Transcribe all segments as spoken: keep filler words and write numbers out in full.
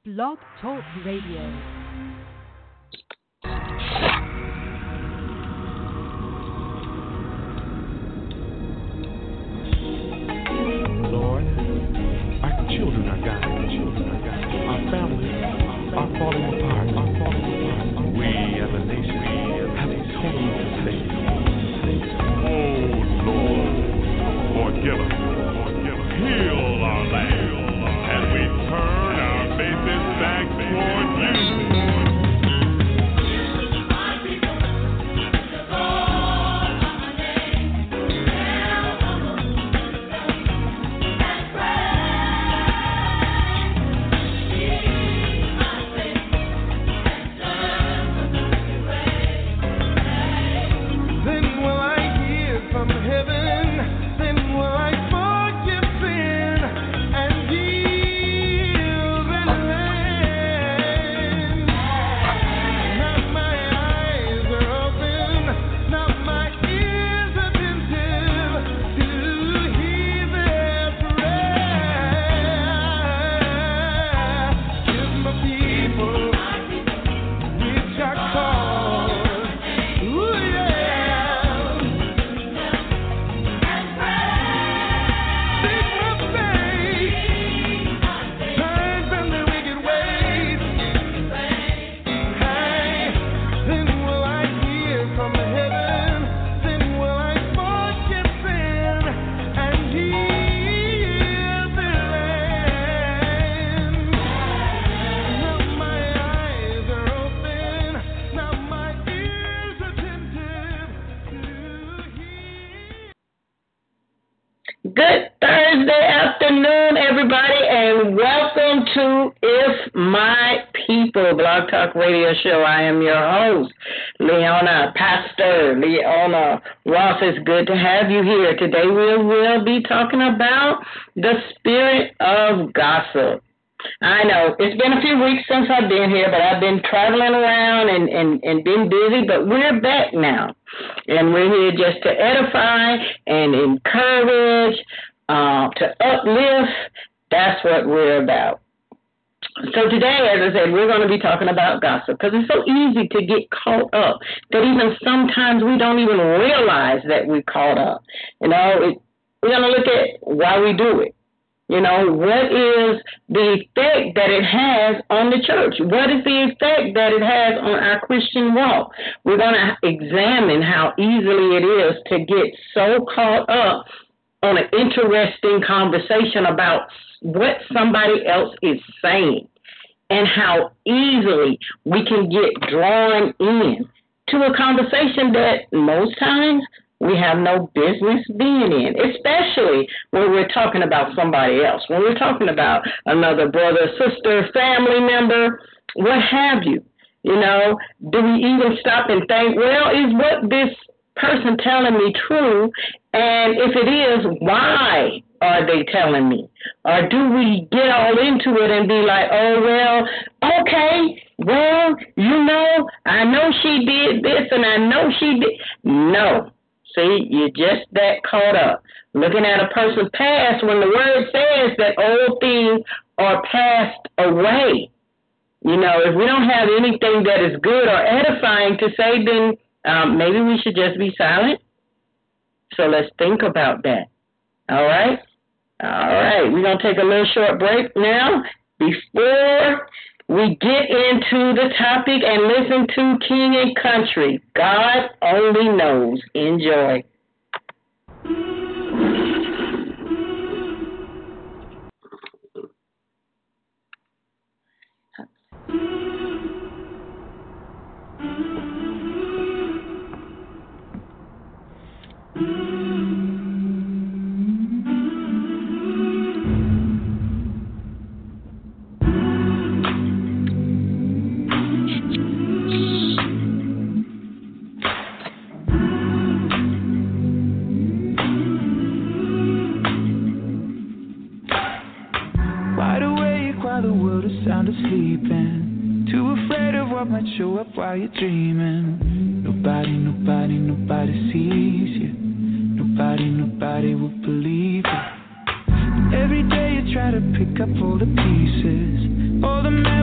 Blog Talk Radio. Lord, our children are dying, children are dying. Our families are falling apart, are falling apart. We as a nation have totally failed. Oh Lord, forgive us, forgive us. Heal our land, and we turn our faces back toward you. Good Thursday afternoon, everybody, and welcome to If My People Blog Talk Radio Show. I am your host, Leona, Pastor Leona Ross. It's good to have you here. Today we will be talking about the spirit of gossip. I know, it's been a few weeks since I've been here, but I've been traveling around and, and, and been busy, but we're back now. And we're here just to edify and encourage, uh, to uplift. That's what we're about. So today, as I said, we're going to be talking about gossip because it's so easy to get caught up that even sometimes we don't even realize that we're caught up. You know, it, we're going to look at why we do it. You know, what is the effect that it has on the church? What is the effect that it has on our Christian walk? We're going to examine how easily it is to get so caught up on an interesting conversation about what somebody else is saying and how easily we can get drawn in to a conversation that most times we have no business being in, especially when we're talking about somebody else, when we're talking about another brother, sister, family member, what have you. You know, do we even stop and think, well, is what this person telling me true? And if it is, why are they telling me? Or do we get all into it and be like, oh, well, okay, well, you know, I know she did this and I know she did. No. See, you're just that caught up. Looking at a person's past when the word says that old things are passed away. You know, if we don't have anything that is good or edifying to say, then um, maybe we should just be silent. So let's think about that. All right? All right. We're going to take a little short break now before we get into the topic and listen to King and Country. God only knows. Enjoy. Sound of sleeping, too afraid of what might show up while you're dreaming. Nobody, nobody, nobody sees you. Nobody, nobody will believe it. Every day you try to pick up all the pieces, all the memories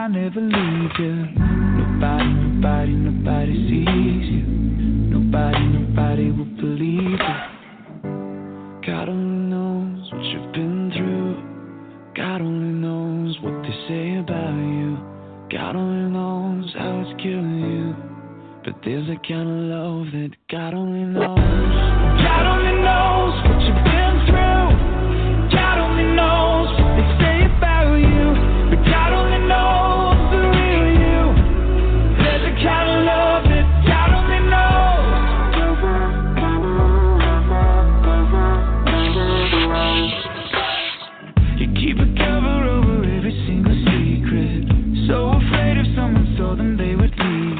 I never leave you. Nobody, nobody, nobody sees you. Nobody, nobody will believe you. God only knows what you've been through. God only knows what they say about you. God only knows how it's killing you. But there's a kind of love that God only knows. God only knows what you've been through. God only knows what they say about you. But God only knows the real you. There's a kind of love that God only knows. You keep a cover over every single secret. So afraid if someone saw them they would leave.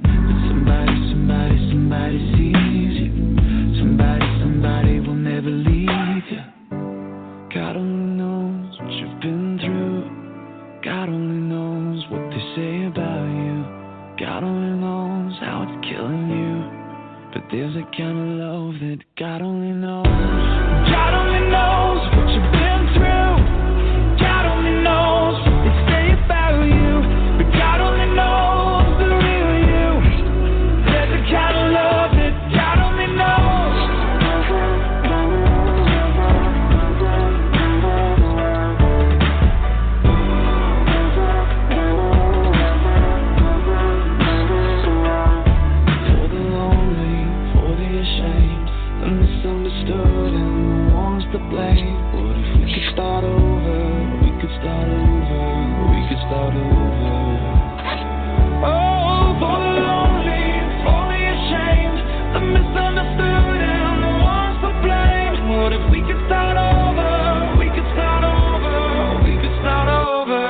Somebody sees you. Somebody, somebody will never leave you. God only knows what you've been through. God only knows what they say about you. God only knows how it's killing you. But there's a kind of love that God only knows. God only knows what you've been through. God only knows what they say about you. But God only knows the real you. There's a kind of love that God only knows. For the lonely, for the ashamed, the misunderstood and the ones to blame. What if we could start over? We could start over. We could start over. Oh, for the lonely, for the ashamed, the misunderstood and the ones to blame. What if we could start over? We could start over. We could start over.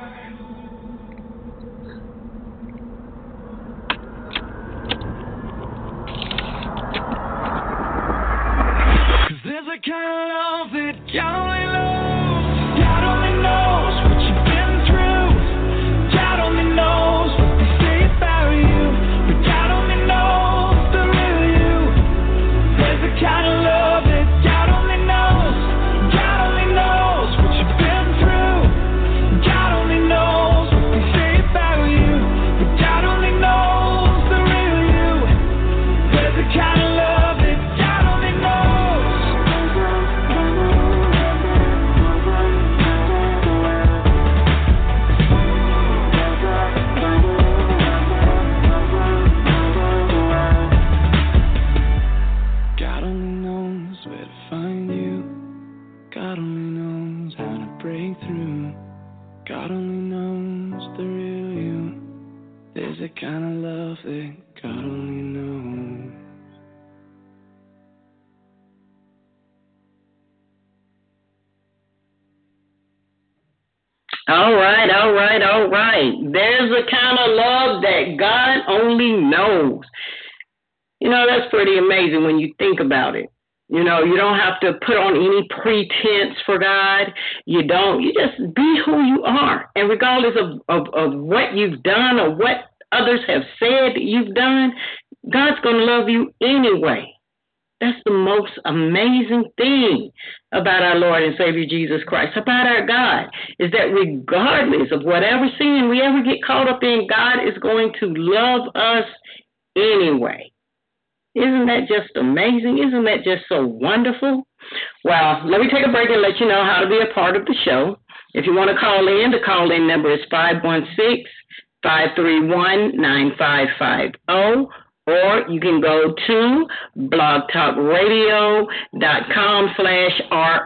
'Cause there's a kind of love that God only knows. God only knows what you've been through. God only knows what they say about you. But God only knows the real you. There's a kind of love that God only knows. God only knows what you've been through. God only knows what they say about you. But God only knows the real you. There's a kind of love that God only knows. God only knows where to find you. God only knows how to break through. God only knows the real you. There's a kind of love that God only knows. All right, all right, all right. There's a kind of love that God only knows. You know, that's pretty amazing when you think about it. You know, you don't have to put on any pretense for God. You don't. You just be who you are. And regardless of, of, of what you've done or what others have said that you've done, God's going to love you anyway. That's the most amazing thing about our Lord and Savior Jesus Christ, about our God, is that regardless of whatever sin we ever get caught up in, God is going to love us anyway. Isn't that just amazing? Isn't that just so wonderful? Well, let me take a break and let you know how to be a part of the show. If you want to call in, the call-in number is five one six, five three one, nine five five zero. Or you can go to blogtalkradio.com slash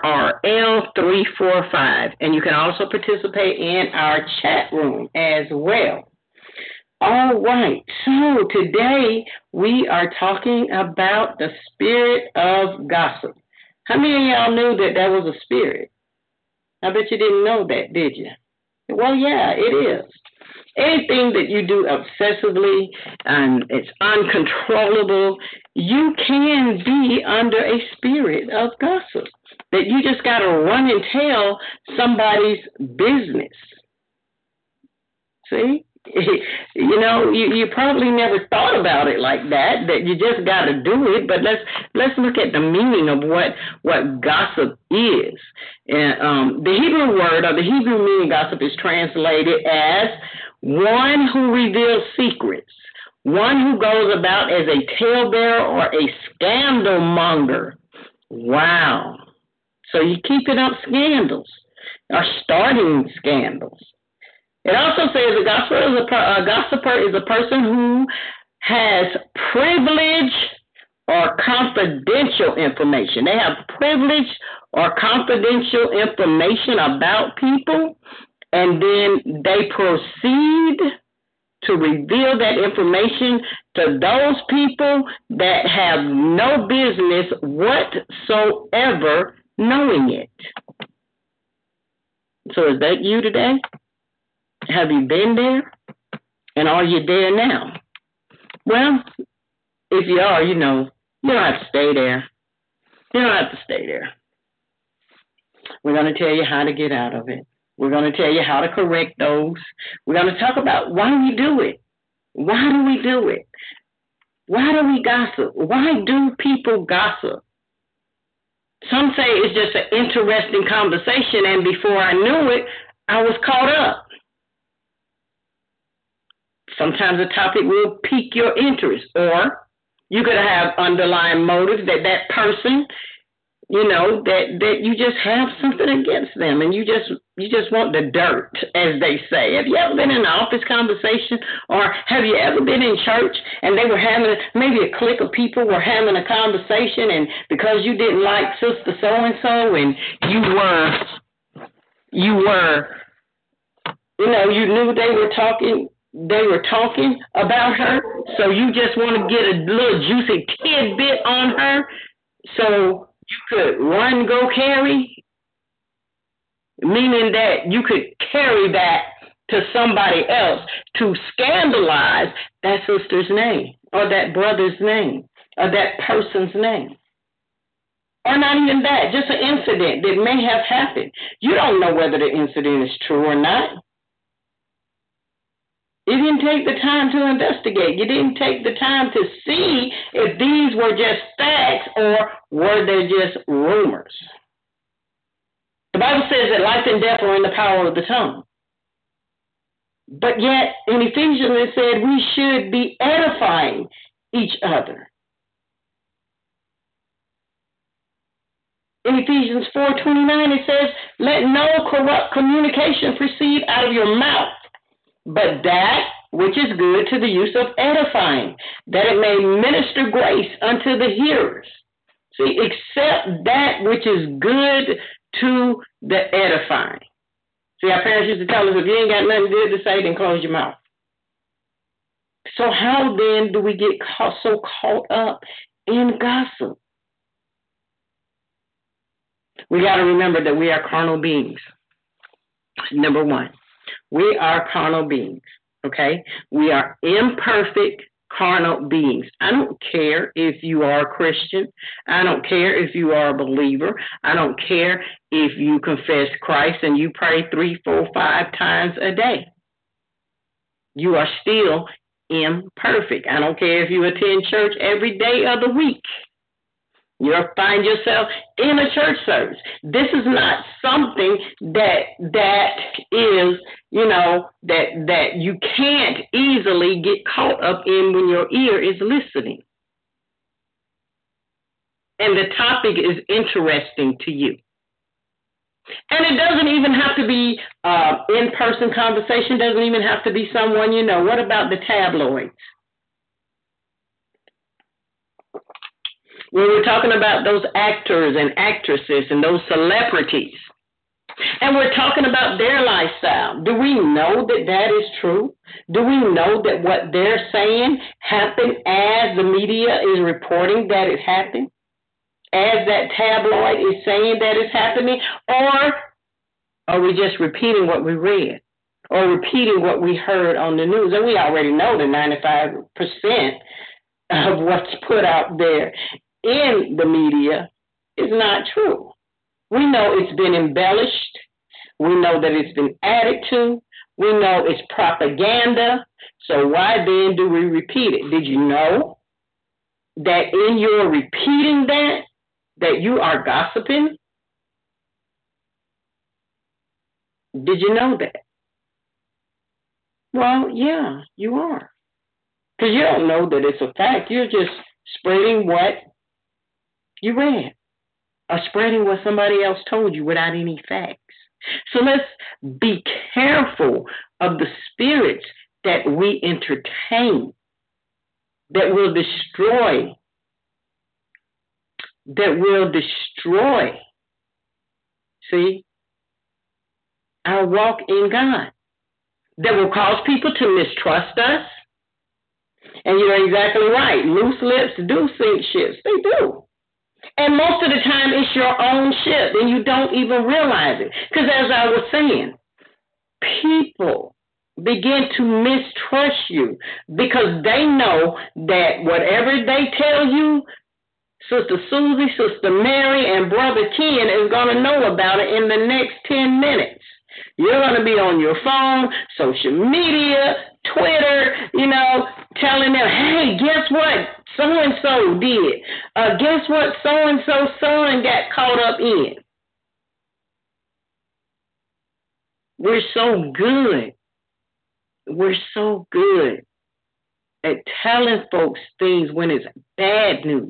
RRL345. And you can also participate in our chat room as well. All right. So today we are talking about the spirit of gossip. How many of y'all knew that that was a spirit? I bet you didn't know that, did you? Well, yeah, it is. Anything that you do obsessively and it's uncontrollable, you can be under a spirit of gossip. That you just got to run and tell somebody's business. See? You know, you, you probably never thought about it like that, that you just got to do it. But let's let's look at the meaning of what, what gossip is. And um, the Hebrew word, or the Hebrew meaning gossip, is translated as one who reveals secrets, one who goes about as a talebearer or a scandal monger. Wow. So you're keeping up scandals or starting scandals. It also says a gossiper is a, a gossiper is a person who has privilege or confidential information. They have privilege or confidential information about people, and then they proceed to reveal that information to those people that have no business whatsoever knowing it. So is that you today? Have you been there? And are you there now? Well, if you are, you know, you don't have to stay there. You don't have to stay there. We're going to tell you how to get out of it. We're going to tell you how to correct those. We're going to talk about why we do it. Why do we do it? Why do we gossip? Why do people gossip? Some say it's just an interesting conversation, and before I knew it, I was caught up. Sometimes a topic will pique your interest, or you could have underlying motives that that person, you know, that, that you just have something against them, and you just you just want the dirt, as they say. Have you ever been in an office conversation, or have you ever been in church and they were having, maybe a clique of people were having a conversation, and because you didn't like Sister So-and-so, and you were, you were, you know, you knew they were talking, they were talking about her, so you just want to get a little juicy tidbit on her, so you could run, go, carry, meaning that you could carry that to somebody else to scandalize that sister's name or that brother's name or that person's name. Or not even that, just an incident that may have happened. You don't know whether the incident is true or not. You didn't take the time to investigate. You didn't take the time to see if these were just facts or were they just rumors. The Bible says that life and death are in the power of the tongue. But yet, in Ephesians, it said we should be edifying each other. In Ephesians four twenty-nine, it says, let no corrupt communication proceed out of your mouth, but that which is good to the use of edifying, that it may minister grace unto the hearers. See, accept that which is good to the edifying. See, our parents used to tell us, if you ain't got nothing good to say, then close your mouth. So how then do we get caught, so caught up in gossip? We got to remember that we are carnal beings. Number one, we are carnal beings, okay? We are imperfect carnal beings. I don't care if you are a Christian. I don't care if you are a believer. I don't care if you confess Christ and you pray three, four, five times a day. You are still imperfect. I don't care if you attend church every day of the week. You'll find yourself in a church service. This is not something that that is, you know, that that you can't easily get caught up in when your ear is listening. And the topic is interesting to you. And it doesn't even have to be uh, in-person conversation. Doesn't even have to be someone you know. What about the tabloids? When we're talking about those actors and actresses and those celebrities, and we're talking about their lifestyle, do we know that that is true? Do we know that what they're saying happened as the media is reporting that it happened? As that tabloid is saying that it's happening? Or are we just repeating what we read or repeating what we heard on the news? And we already know that ninety-five percent of what's put out there in the media is not true. We know it's been embellished. We know that it's been added to. We know it's propaganda. So why then do we repeat it? Did you know that in your repeating that, that you are gossiping? Did you know that? Well, yeah, you are. Because you don't know that it's a fact. You're just spreading what you read or spreading what somebody else told you without any facts. So let's be careful of the spirits that we entertain that will destroy, that will destroy, see, our walk in God, that will cause people to mistrust us. And you're exactly right. Loose lips do sink ships. They do. And most of the time, it's your own ship, and you don't even realize it. Because as I was saying, people begin to mistrust you because they know that whatever they tell you, Sister Susie, Sister Mary, and Brother Ken is going to know about it in the next ten minutes. You're going to be on your phone, social media, Twitter, you know, telling them, hey, guess what so-and-so did? Uh, guess what so-and-so son got caught up in? We're so good. We're so good at telling folks things when it's bad news.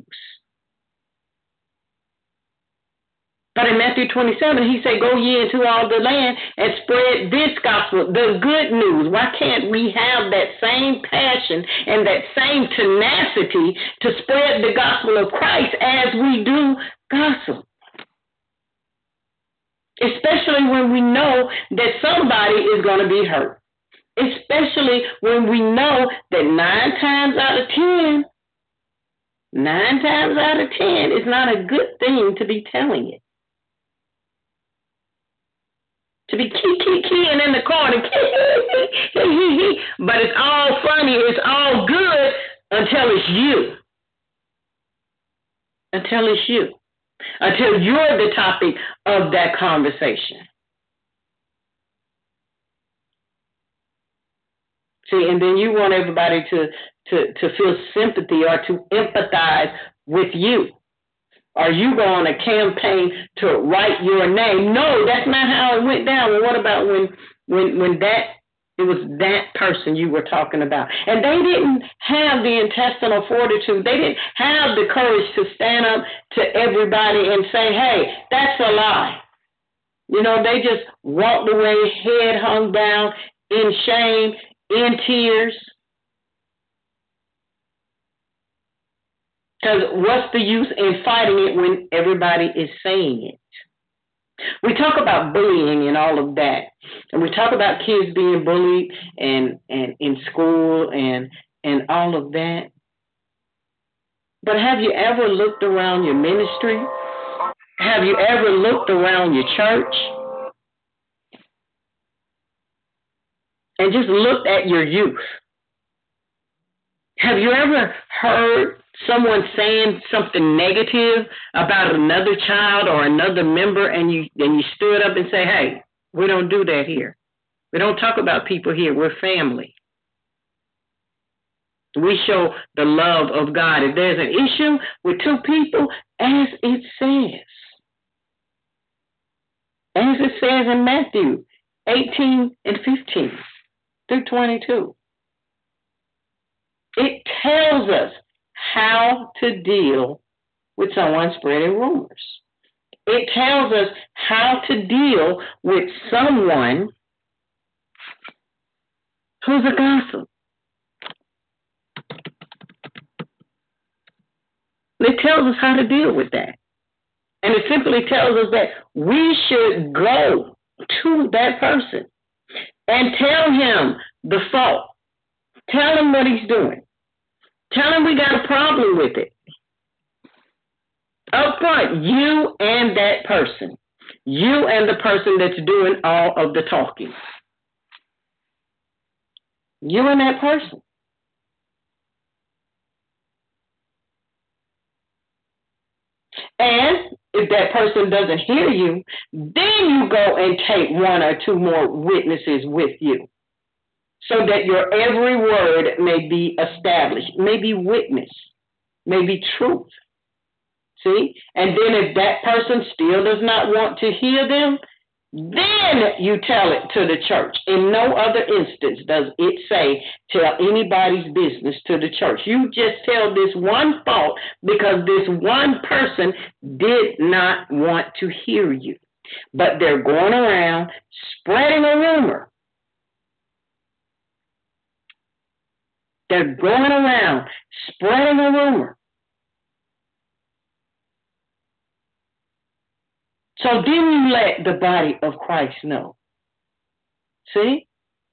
But in Matthew twenty-seven, he said, go ye into all the land and spread this gospel, the good news. Why can't we have that same passion and that same tenacity to spread the gospel of Christ as we do gossip? Especially when we know that somebody is going to be hurt. Especially when we know that nine times out of ten, nine times out of ten, it's not a good thing to be telling it. To be key, key, keying in the corner, but it's all funny, it's all good until it's you. Until it's you. Until you're the topic of that conversation. See, and then you want everybody to, to, to feel sympathy or to empathize with you. Are you go on a campaign to write your name? No, that's not how it went down. Well, what about when when when that it was that person you were talking about? And they didn't have the intestinal fortitude. They didn't have the courage to stand up to everybody and say, hey, that's a lie. You know, they just walked away, head hung down, in shame, in tears. Because what's the use in fighting it when everybody is saying it? We talk about bullying and all of that. And we talk about kids being bullied and, and in school and, and all of that. But have you ever looked around your ministry? Have you ever looked around your church? And just looked at your youth? Have you ever heard someone saying something negative about another child or another member, and you and you stood up and say, hey, we don't do that here. We don't talk about people here. We're family. We show the love of God. If there's an issue with two people, as it says, as it says in Matthew eighteen and fifteen through twenty-two, it tells us how to deal with someone spreading rumors. It tells us how to deal with someone who's a gossip. It tells us how to deal with that. And it simply tells us that we should go to that person and tell him the fault. Tell him what he's doing. Tell him we got a problem with it. Up front, you and that person. You and the person that's doing all of the talking. You and that person. And if that person doesn't hear you, then you go and take one or two more witnesses with you. so that your every word may be established, may be witness, may be truth. See? And then if that person still does not want to hear them, then you tell it to the church. In no other instance does it say tell anybody's business to the church. You just tell this one fault because this one person did not want to hear you. But they're going around spreading a rumor. They're going around spreading a rumor. So then you let the body of Christ know. See?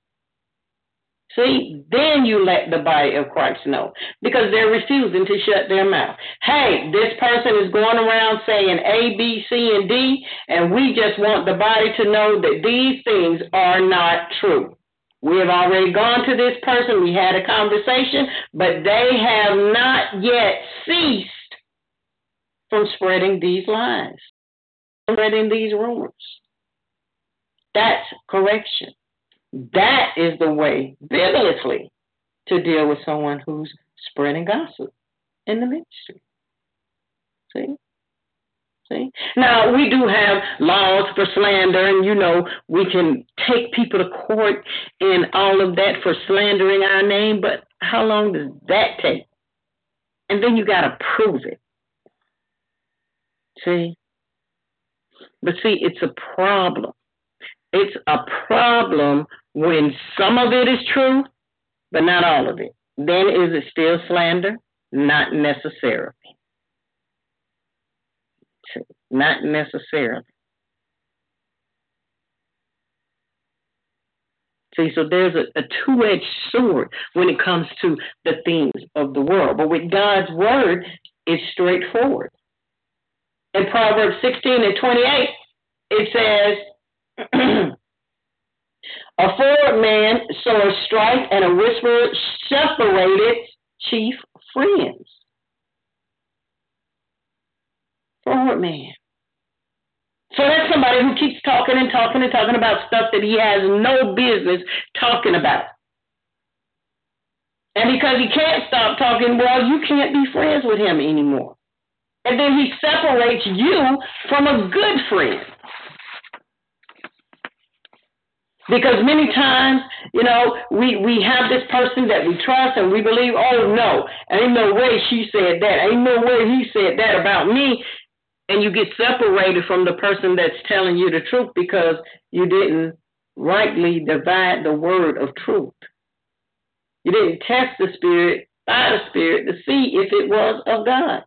See? Then you let the body of Christ know. Because they're refusing to shut their mouth. Hey, this person is going around saying A, B, C, and D, and we just want the body to know that these things are not true. We have already gone to this person. We had a conversation, but they have not yet ceased from spreading these lies. Spreading these rumors. That's correction. That is the way, biblically, to deal with someone who's spreading gossip in the ministry. See? See? Now, we do have laws for slander, and, you know, we can take people to court and all of that for slandering our name, but how long does that take? And then you got to prove it. See? But see, it's a problem. It's a problem when some of it is true, but not all of it. Then is it still slander? Not necessarily. Not necessarily. See, so there's a, a two-edged sword when it comes to the things of the world. But with God's word, it's straightforward. In Proverbs sixteen and twenty-eight, it says, a forward man sows strife, and a whisperer separated chief friends. Forward man. So that's somebody who keeps talking and talking and talking about stuff that he has no business talking about. And because he can't stop talking, well, you can't be friends with him anymore. And then he separates you from a good friend. Because many times, you know, we, we have this person that we trust and we believe, oh, no, ain't no way she said that. Ain't no way he said that about me. And you get separated from the person that's telling you the truth because you didn't rightly divide the word of truth. You didn't test the spirit by the spirit to see if it was of God.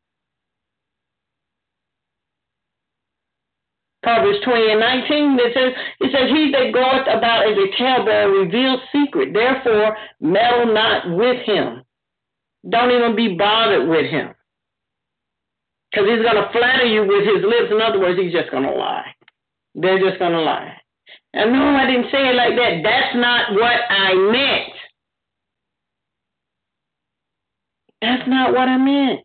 Proverbs twenty and nineteen, it says, it says, he that goeth about as a talebearer reveals secret. Therefore, meddle not with him. Don't even be bothered with him. Because he's going to flatter you with his lips. In other words, he's just going to lie. They're just going to lie. And no, I didn't say it like that. That's not what I meant. That's not what I meant.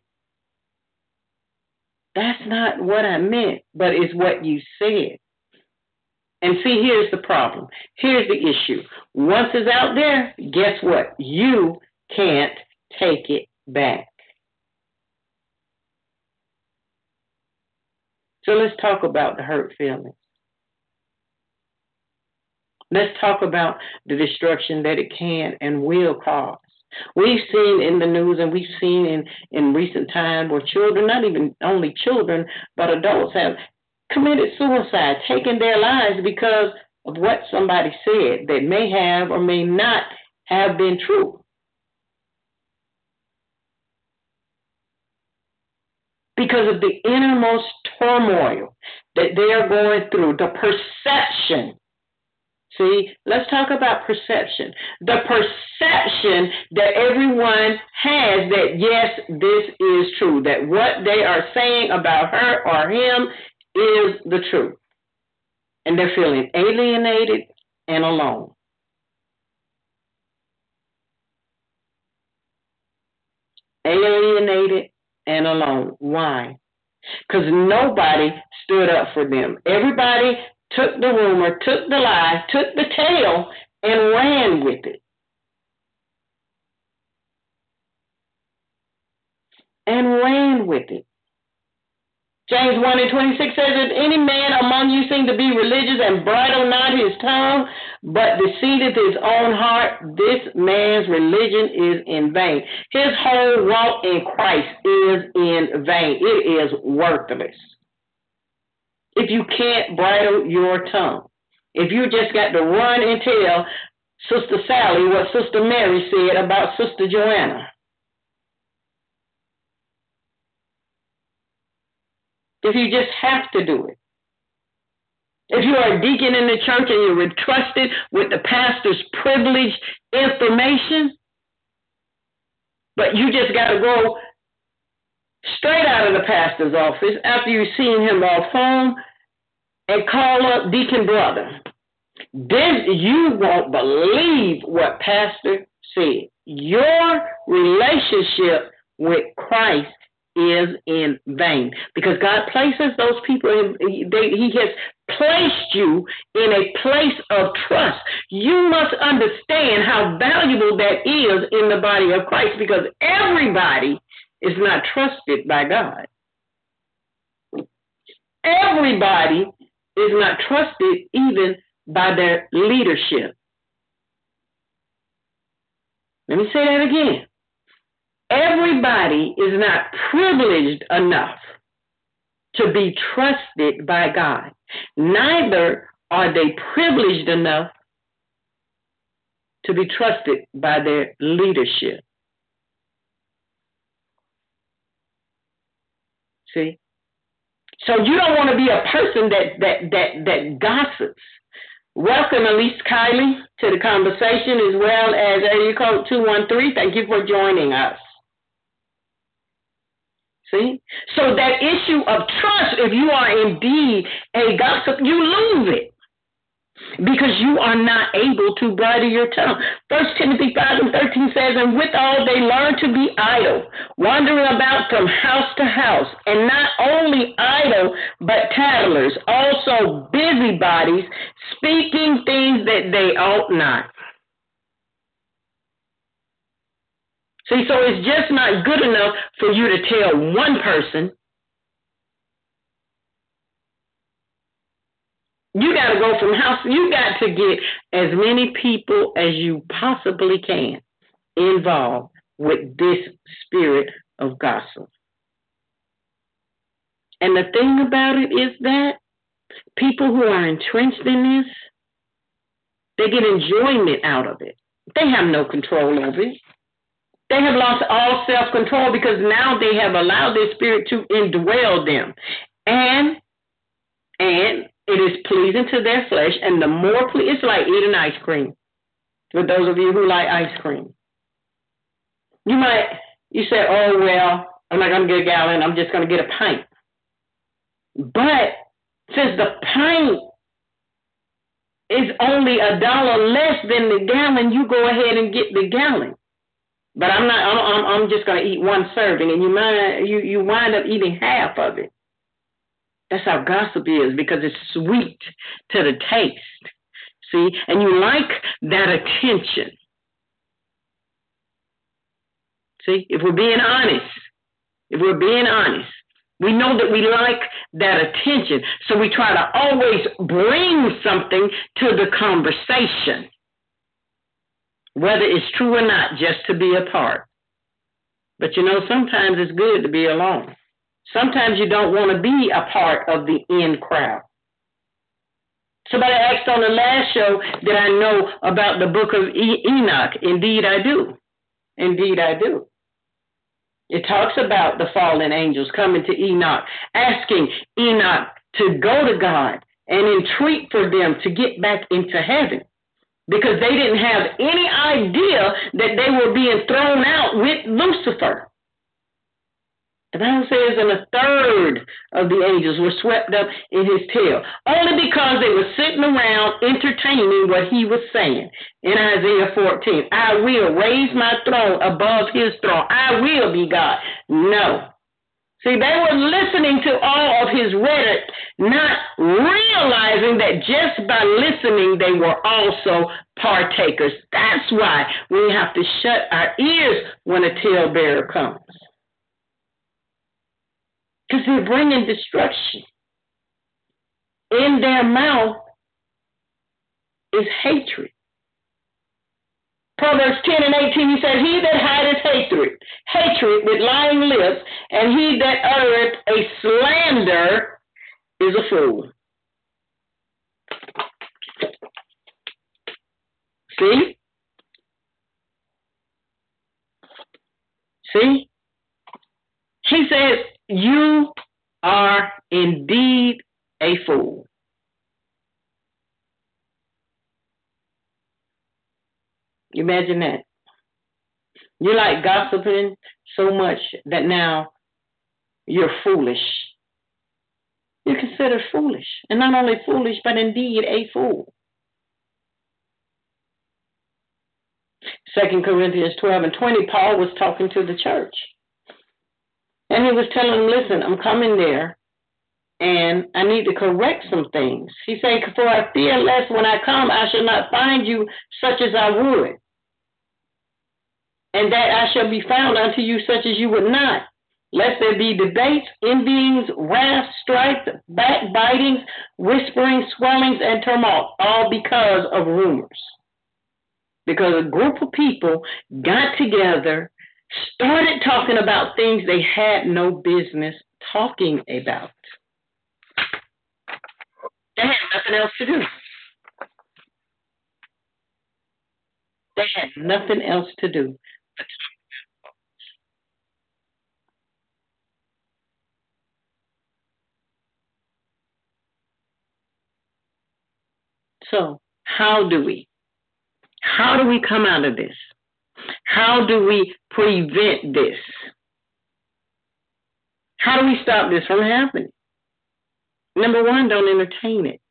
That's not what I meant, but it's what you said. And see, here's the problem. Here's the issue. Once it's out there, guess what? You can't take it back. So let's talk about the hurt feelings. Let's talk about the destruction that it can and will cause. We've seen in the news and we've seen in, in recent time where children, not even only children, but adults have committed suicide, taken their lives because of what somebody said that may have or may not have been true. Because of the innermost turmoil that they are going through, the perception. See, let's talk about perception. The perception that everyone has that, yes, this is true, that what they are saying about her or him is the truth. And they're feeling alienated and alone. Alienated and alone. Why? Because nobody stood up for them. Everybody took the rumor, took the lie, took the tale, and ran with it. And ran with it. James one and twenty-six says, if any man among you seem to be religious and bridle not his tongue, but deceiveth his own heart, this man's religion is in vain. His whole walk in Christ is in vain. It is worthless. If you can't bridle your tongue, if you just got to run and tell Sister Sally what Sister Mary said about Sister Joanna, if you just have to do it. If you are a deacon in the church and you're entrusted with the pastor's privileged information, but you just got to go straight out of the pastor's office after you've seen him off home and call up Deacon Brother, then you won't believe what Pastor said. Your relationship with Christ is in vain, because God places those people in, they, he has placed you in a place of trust. You must understand how valuable that is in the body of Christ, because everybody is not trusted by God. Everybody is not trusted even by their leadership. Let me say that again. Everybody is not privileged enough to be trusted by God. Neither are they privileged enough to be trusted by their leadership. See? So you don't want to be a person that that that that gossips. Welcome, Elise Kylie, to the conversation, as well as area code two one three. Thank you for joining us. See? So that issue of trust, if you are indeed a gossip, you lose it because you are not able to bridle your tongue. First Timothy five and thirteen says, and withal they learn to be idle, wandering about from house to house, and not only idle, but tattlers, also busybodies, speaking things that they ought not. See, so it's just not good enough for you to tell one person. You got to go from house. You got to get as many people as you possibly can involved with this spirit of gossip. And the thing about it is that people who are entrenched in this, they get enjoyment out of it. They have no control over it. They have lost all self-control because now they have allowed their spirit to indwell them. And, and it is pleasing to their flesh. And the more, ple- it's like eating ice cream. For those of you who like ice cream. You might, you say, oh, well, I'm not going to get a gallon. I'm just going to get a pint. But since the pint is only a dollar less than the gallon, you go ahead and get the gallon. But I'm not. I'm. I'm just going to eat one serving, and you mind. You you wind up eating half of it. That's how gossip is, because it's sweet to the taste. See, and you like that attention. See, if we're being honest, if we're being honest, we know that we like that attention, so we try to always bring something to the conversation. Whether it's true or not, just to be a part. But you know, sometimes it's good to be alone. Sometimes you don't want to be a part of the in crowd. Somebody asked on the last show, did I know about the book of e- Enoch? Indeed, I do. Indeed, I do. It talks about the fallen angels coming to Enoch, asking Enoch to go to God and entreat for them to get back into heaven. Because they didn't have any idea that they were being thrown out with Lucifer. The Bible says, and a third of the angels were swept up in his tail, only because they were sitting around entertaining what he was saying. In Isaiah fourteen, I will raise my throne above his throne. I will be God. No. See, they were listening to all of his rhetoric, not realizing that just by listening, they were also partakers. That's why we have to shut our ears when a talebearer comes. Because they're bringing destruction. In their mouth is hatred. Proverbs ten and eighteen, he said, he that hideth hatred, hatred with lying lips, and he that uttereth a slander is a fool. See? See? He says, you are indeed a fool. Imagine that. You like gossiping so much that now you're foolish. You're considered foolish. And not only foolish, but indeed a fool. Second Corinthians twelve and twenty, Paul was talking to the church. And he was telling them, listen, I'm coming there, and I need to correct some things. He said, for I fear lest when I come, I shall not find you such as I would, and that I shall be found unto you such as you would not, lest there be debates, envyings, wrath, strife, backbitings, whisperings, swellings, and tumult, all because of rumors. Because a group of people got together, started talking about things they had no business talking about. They had nothing else to do. They had nothing else to do. So, how do we? How do we come out of this? How do we prevent this? How do we stop this from happening? Number one, don't entertain it.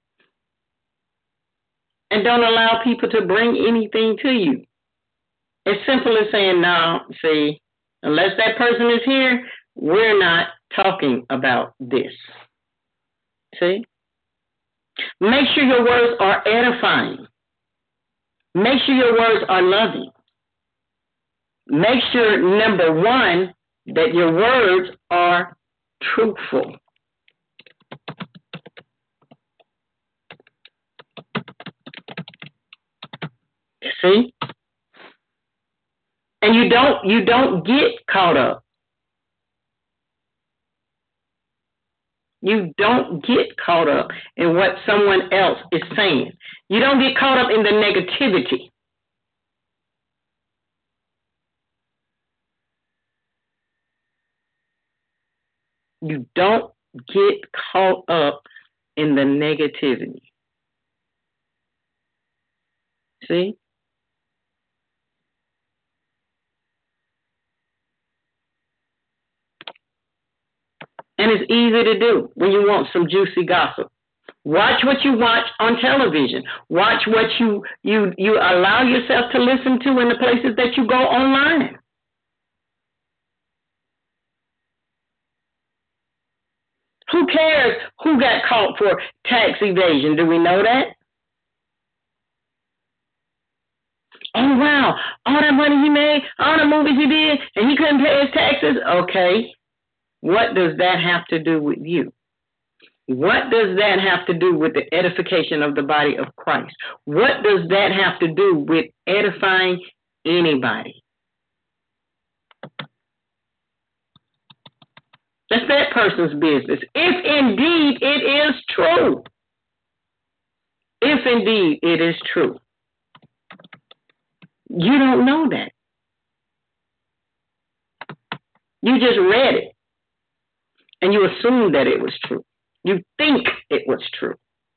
And don't allow people to bring anything to you. As simple as saying, no, see, unless that person is here, we're not talking about this. See? Make sure your words are edifying. Make sure your words are loving. Make sure, number one, that your words are truthful. See? And you don't you don't get caught up. You don't get caught up in what someone else is saying. You don't get caught up in the negativity. You don't get caught up in the negativity. See? And it's easy to do when you want some juicy gossip. Watch what you watch on television. Watch what you, you, you allow yourself to listen to in the places that you go online. Who cares who got caught for tax evasion? Do we know that? Oh, wow. All that money he made, all the movies he did, and he couldn't pay his taxes? Okay. What does that have to do with you? What does that have to do with the edification of the body of Christ? What does that have to do with edifying anybody? That's that person's business. If indeed it is true. If indeed it is true. You don't know that. You just read it. And you assumed that it was true. You think it was true.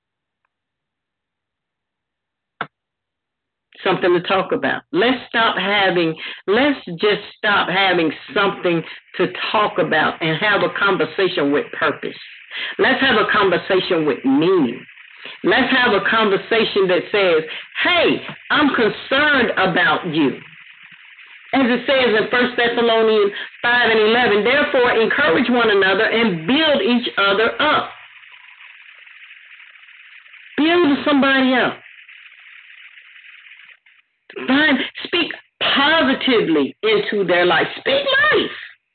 Something to talk about. Let's stop having, let's just stop having something to talk about and have a conversation with purpose. Let's have a conversation with meaning. Let's have a conversation that says, hey, I'm concerned about you. As it says in First Thessalonians five and eleven, therefore encourage one another and build each other up. Build somebody up. Find, speak positively into their life. Speak life.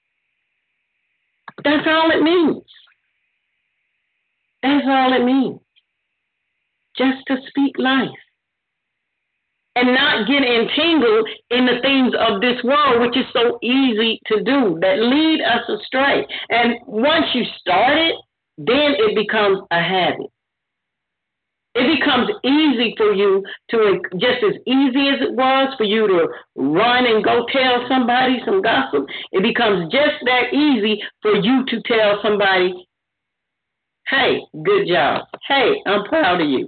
That's all it means. That's all it means. Just to speak life. And not get entangled in the things of this world, which is so easy to do, that lead us astray. And once you start it, then it becomes a habit. It becomes easy for you to, just as easy as it was for you to run and go tell somebody some gossip, it becomes just that easy for you to tell somebody, hey, good job. Hey, I'm proud of you.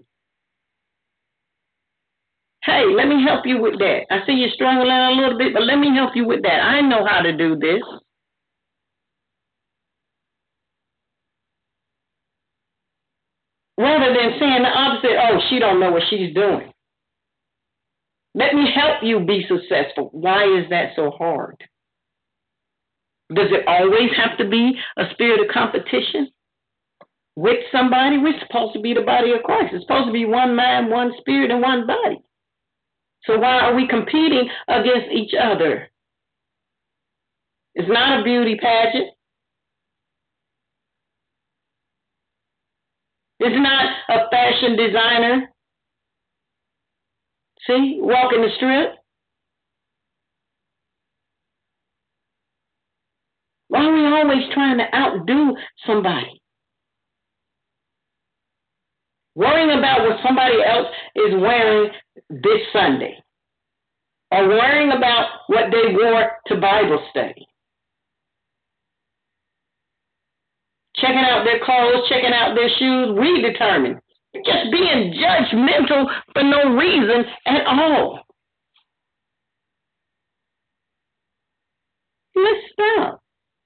Hey, let me help you with that. I see you're struggling a little bit, but let me help you with that. I know how to do this. Rather than saying the opposite, oh, she don't know what she's doing. Let me help you be successful. Why is that so hard? Does it always have to be a spirit of competition with somebody? We're supposed to be the body of Christ. It's supposed to be one mind, one spirit, and one body. So why are we competing against each other? It's not a beauty pageant. It's not a fashion designer. See, walking the strip. Why are we always trying to outdo somebody? Worrying about what somebody else is wearing this Sunday. Or worrying about what they wore to Bible study. Checking out their clothes, checking out their shoes, we determine. Just being judgmental for no reason at all. Let's stop.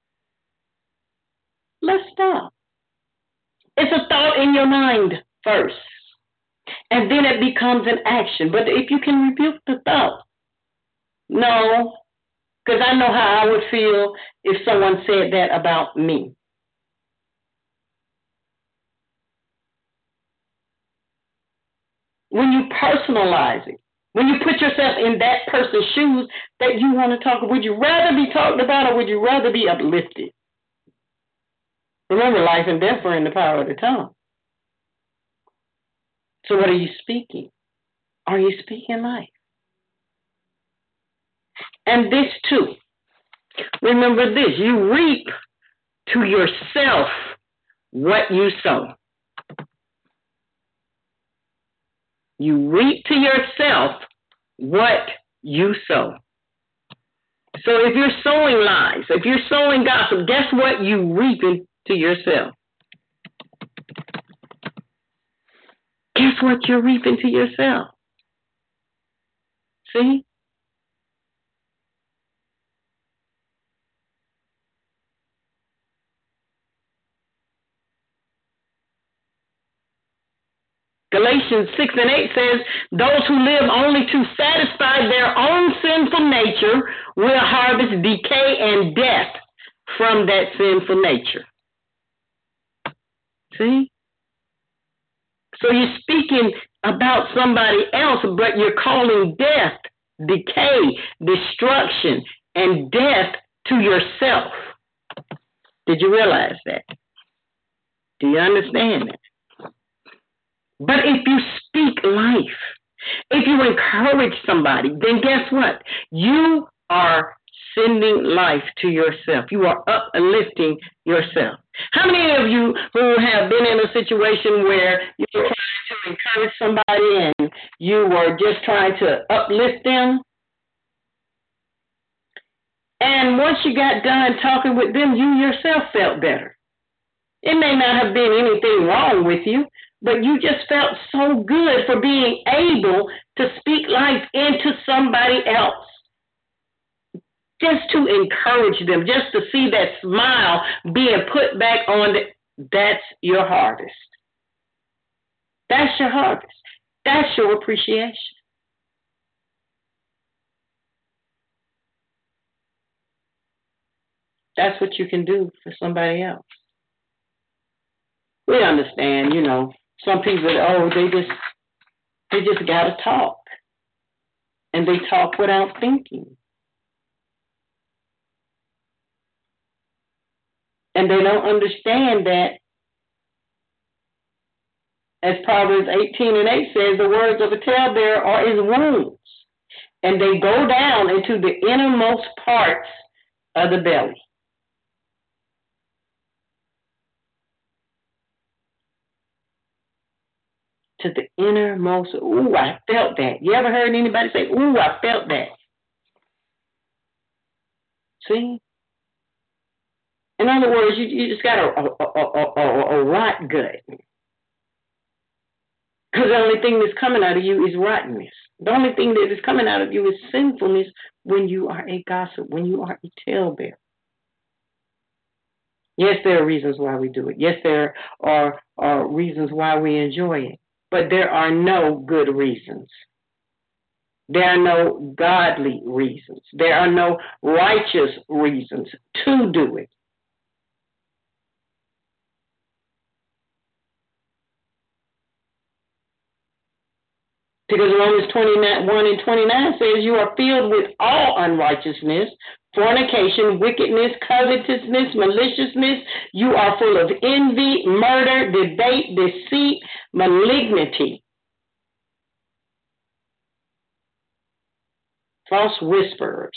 Let's stop. It's a thought in your mind first, and then it becomes an action. But if you can rebuke the thought, no, because I know how I would feel if someone said that about me. When you personalize it, when you put yourself in that person's shoes that you want to talk, would you rather be talked about or would you rather be uplifted? Remember, life and death are in the power of the tongue. So what are you speaking? Are you speaking life? And this too, remember this, you reap to yourself what you sow. You reap to yourself what you sow. So if you're sowing lies, if you're sowing gossip, guess what you reaping to yourself? Guess what you're reaping to yourself? See? Galatians six and eight says, those who live only to satisfy their own sinful nature will harvest decay and death from that sinful nature. See? So you're speaking about somebody else, but you're calling death, decay, destruction, and death to yourself. Did you realize that? Do you understand that? But if you speak life, if you encourage somebody, then guess what? You are sending life to yourself. You are uplifting yourself. How many of you who have been in a situation where you were trying to encourage somebody and you were just trying to uplift them? And once you got done talking with them, you yourself felt better. It may not have been anything wrong with you, but you just felt so good for being able to speak life into somebody else. Just to encourage them, just to see that smile being put back on, the, that's your harvest. That's your harvest. That's your appreciation. that's what you can do for somebody else. We understand, you know, some people, oh, they just, they just got to talk. And they talk without thinking. And they don't understand that, as Proverbs eighteen and eight says, the words of a talebearer are as wounds, and they go down into the innermost parts of the belly. To the innermost, ooh, I felt that. You ever heard anybody say, ooh, I felt that? See? In other words, you, you just got a, a, a, a, a rot gut. Because the only thing that's coming out of you is rottenness. The only thing that is coming out of you is sinfulness when you are a gossip, when you are a talebearer. Yes, there are reasons why we do it. Yes, there are, are reasons why we enjoy it. But there are no good reasons. There are no godly reasons. There are no righteous reasons to do it. Because Romans twenty-nine, one and twenty-nine says, you are filled with all unrighteousness, fornication, wickedness, covetousness, maliciousness. You are full of envy, murder, debate, deceit, malignity, false whisperers.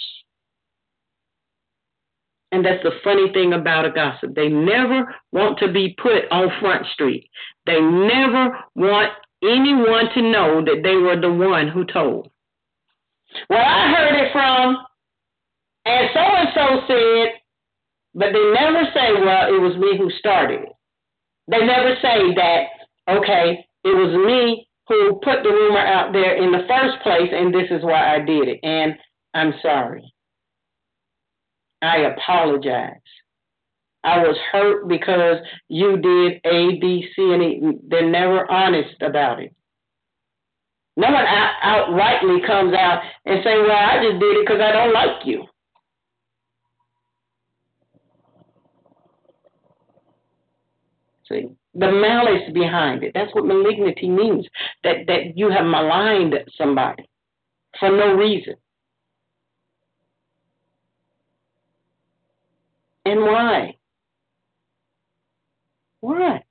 And that's the funny thing about a gossip. They never want to be put on Front Street. They never want anyone to know that they were the one who told. Well, I heard it from, and so-and-so said, but they never say, well, it was me who started it. They never say that, okay, it was me who put the rumor out there in the first place, and this is why I did it, and I'm sorry. I apologize. I was hurt because you did A, B, C, and E. They're never honest about it. No one out, outrightly comes out and say, well, I just did it because I don't like you. See, the malice behind it. That's what malignity means, that, that you have maligned somebody for no reason. And why? Why?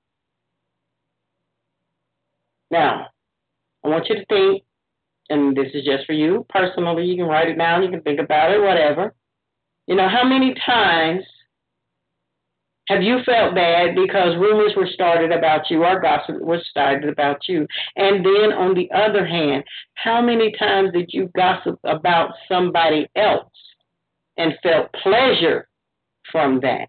Now, I want you to think, and this is just for you personally. You can write it down. You can think about it, whatever. You know, how many times have you felt bad because rumors were started about you or gossip was started about you? And then on the other hand, how many times did you gossip about somebody else and felt pleasure from that?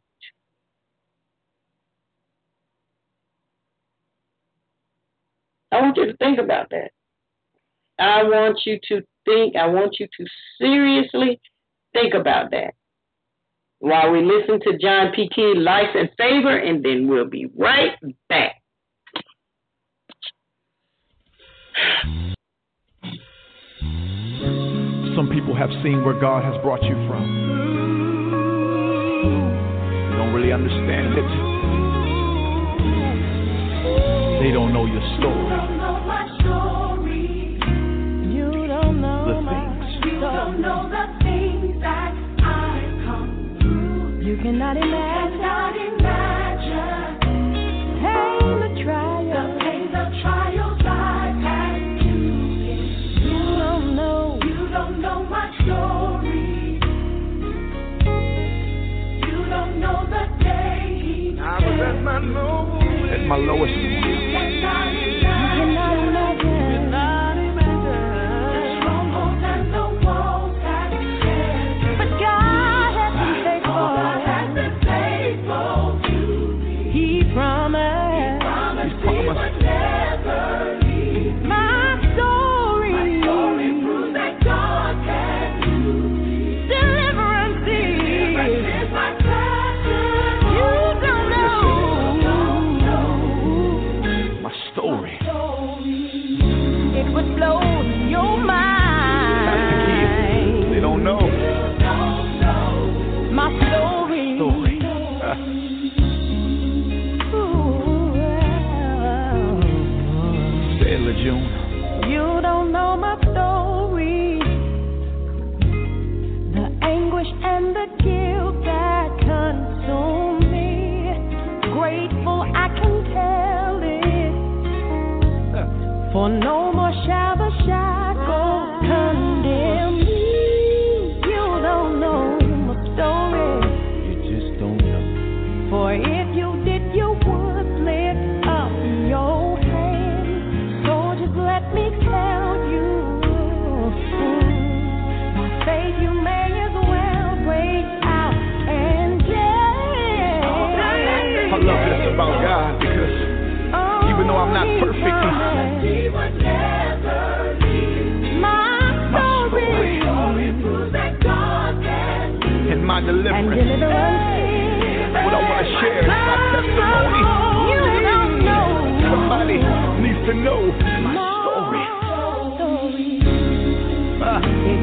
I want you to think about that. I want you to think, I want you to seriously think about that while we listen to John P. Key, Life and Favor, and then we'll be right back. Some people have seen where God has brought you from. You don't really understand it. They don't know your story. You don't know my story. You don't know the my things. You don't know the things that I've come through. You cannot imagine. Cannot imagine. Pain, the trials. The pain, the trials I've had to get. You don't know. You don't know my story. You don't know the day. I was at my lowest. At my lowest point.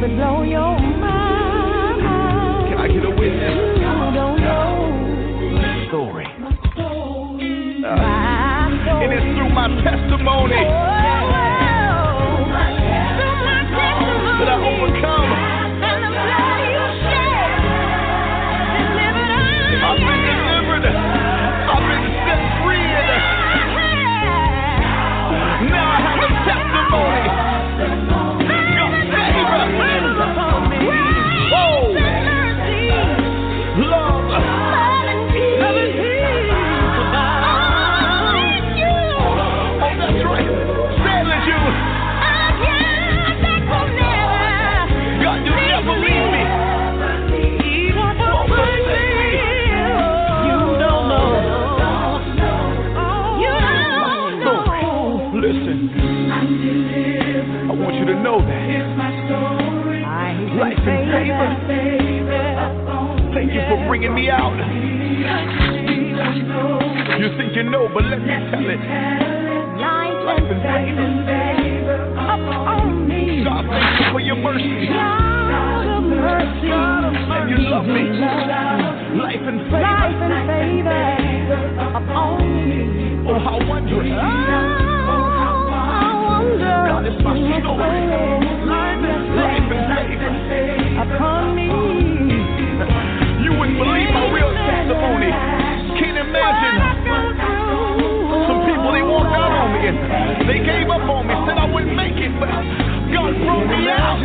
could blow your mind. Can I get a witness? You don't know. Story. My Uh, and it's through my testimony that I overcome. and the blood you shed delivered us. I've been delivered. I've been set free. And now I have a testimony. God's favor. Oh, love. Oh, that's right. Sadly, you. God, you never leave me. Oh, forsake me. You don't know. You don't Story. Listen, I want you to know that. Life and favor. Thank you for bringing me out. You think you know, but let me tell it. Life and favor. God, thank you for your mercy. And you love me. Life and favor. Oh, how wondrous. God is my story. Life and favor. You wouldn't believe my real testimony. Can't imagine. Some people, they walked out on me and they gave up on me, said I wouldn't make it, but God brought me out.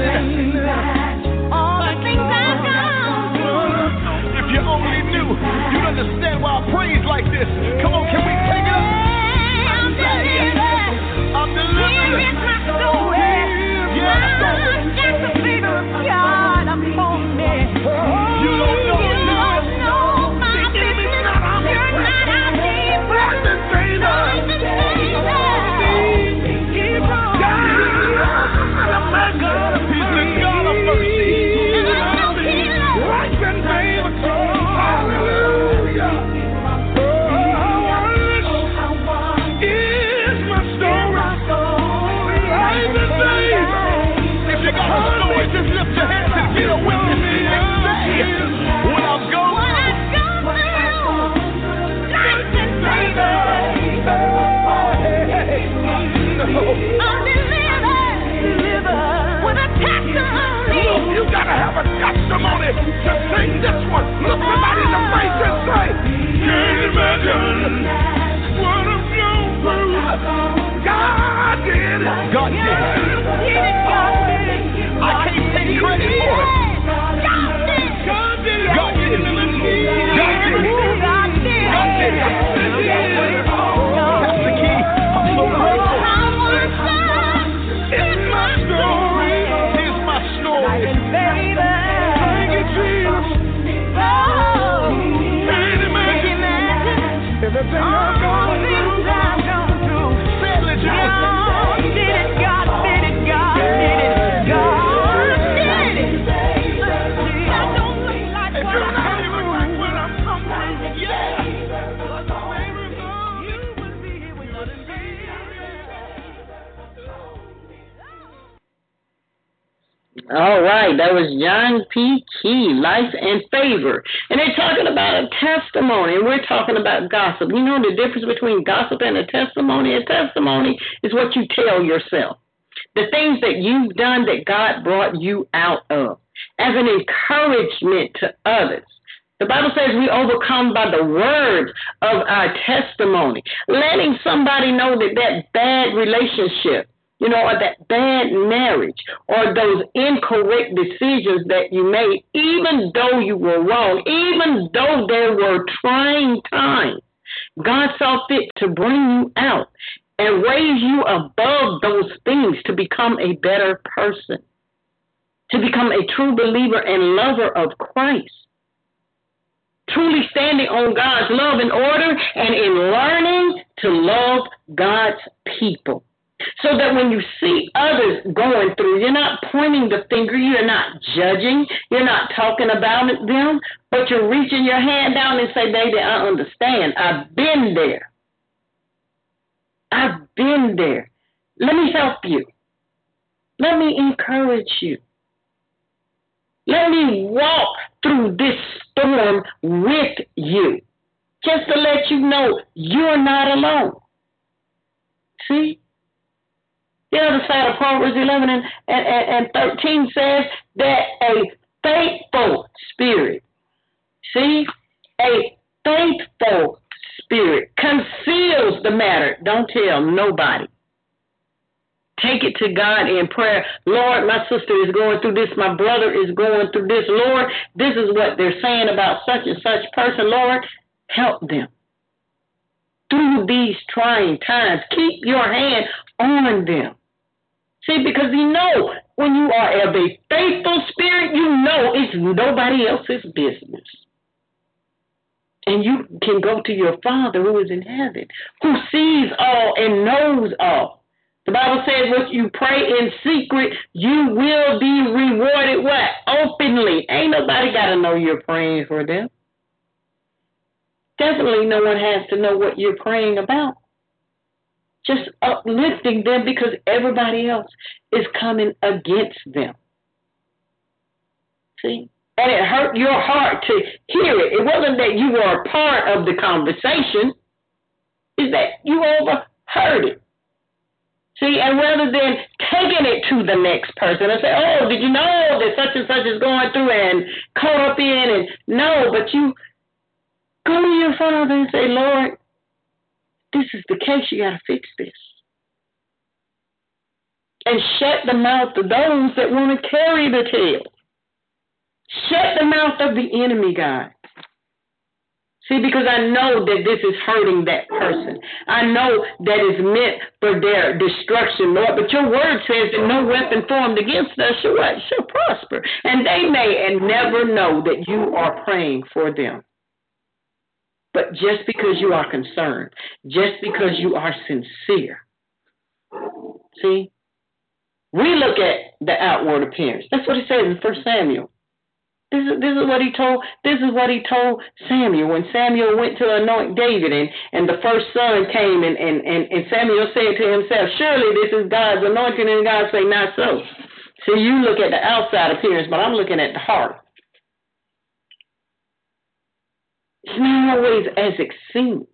If you only knew, you'd understand why I praise like this. Come on, can we take it up? I'm delivered. I'm delivered. Yes, That's the favor of God upon me. you don't know. You don't know my business. You're not our neighbor. Life and favor. Keep on. He's the God of mercy. Life and favor. Hallelujah. Is my story. Life and favor. If you got a story, just lift your hands and get a witness and say what I've gone What through. I've gone through. Life and favor. I'm delivered. Delivered. With a testimony. You gotta have a testimony to sing this one. Look somebody in the face and say, can't imagine what I'm going through. God did it. God did it. I can't take credit for it. God did it. God did it. God did it. God did it. That's the key. I'm so grateful. It's my story. It's my story. Thank you, Jesus. Can't imagine everything I've gone through. Sadly, Jesus. God did it, God did it, God did it, God did it. I don't look like And what you're I'm not even like when I'm hungry. Yeah. You would be here with All right, that was John P. Key, Life and Favor. And they're talking about a testimony, and we're talking about gossip. You know the difference between gossip and a testimony? A testimony is what you tell yourself. The things that you've done that God brought you out of as an encouragement to others. The Bible says we overcome by the words of our testimony, letting somebody know that that bad relationship, you know, or that bad marriage, or those incorrect decisions that you made, even though you were wrong, even though there were trying times, God saw fit to bring you out and raise you above those things to become a better person, to become a true believer and lover of Christ, truly standing on God's love and order and in learning to love God's people. So that when you see others going through, you're not pointing the finger, you're not judging, you're not talking about them, but you're reaching your hand down and say, baby, I understand. I've been there. I've been there. Let me help you. Let me encourage you. Let me walk through this storm with you. Just to let you know you're not alone. See? The other side of Proverbs eleven and, and, and thirteen says that a faithful spirit, see, a faithful spirit conceals the matter. Don't tell nobody. Take it to God in prayer. Lord, my sister is going through this. My brother is going through this. Lord, this is what they're saying about such and such person. Lord, help them through these trying times. Keep your hand on them. See, because you know when you are of a faithful spirit, you know it's nobody else's business. And you can go to your Father who is in heaven, who sees all and knows all. The Bible says what you pray in secret, you will be rewarded what? Openly. Ain't nobody got to know you're praying for them. Definitely no one has to know what you're praying about. Just uplifting them because everybody else is coming against them. See? And it hurt your heart to hear it. It wasn't that you were a part of the conversation. It's that you overheard it. See, and rather than taking it to the next person and say, oh, did you know that such and such is going through and caught up in, and no, but you go to your Father and say, Lord, this is the case. You got to fix this. And shut the mouth of those that want to carry the tale. Shut the mouth of the enemy, God. See, because I know that this is hurting that person. I know that it's meant for their destruction, Lord. But your word says that no weapon formed against us shall, what? Shall prosper. And they may and never know that you are praying for them. But just because you are concerned, just because you are sincere, see, we look at the outward appearance. That's what it says in First Samuel. This is, this is what he told. This is what he told Samuel when Samuel went to anoint David, and, and the first son came, and, and, and, and Samuel said to himself, "Surely this is God's anointing," and God say, "Not so." See, you look at the outside appearance, but I'm looking at the heart. It's not always as it seems.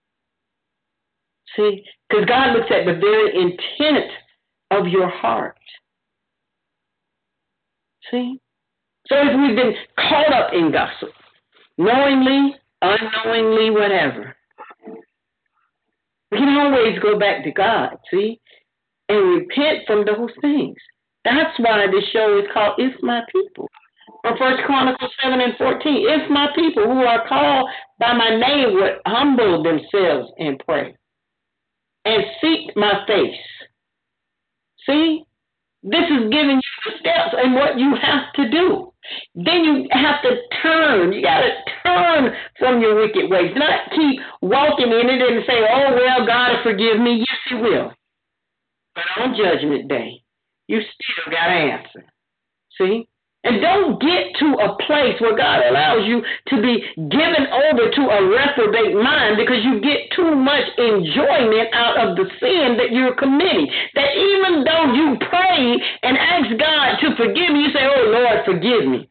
See, because God looks at the very intent of your heart. See? So if we've been caught up in gossip, knowingly, unknowingly, whatever, we can always go back to God, see, and repent from those things. That's why this show is called If My People. Or First Chronicles seven and fourteen, if my people who are called by my name would humble themselves and pray and seek my face. See? This is giving you the steps and what you have to do. Then you have to turn. You got to turn from your wicked ways. Not keep walking in it and say, oh, well, God will forgive me. Yes, he will. But on Judgment Day, you still got to answer. See? And don't get to a place where God allows you to be given over to a reprobate mind because you get too much enjoyment out of the sin that you're committing. That even though you pray and ask God to forgive me, you say, oh, Lord, forgive me.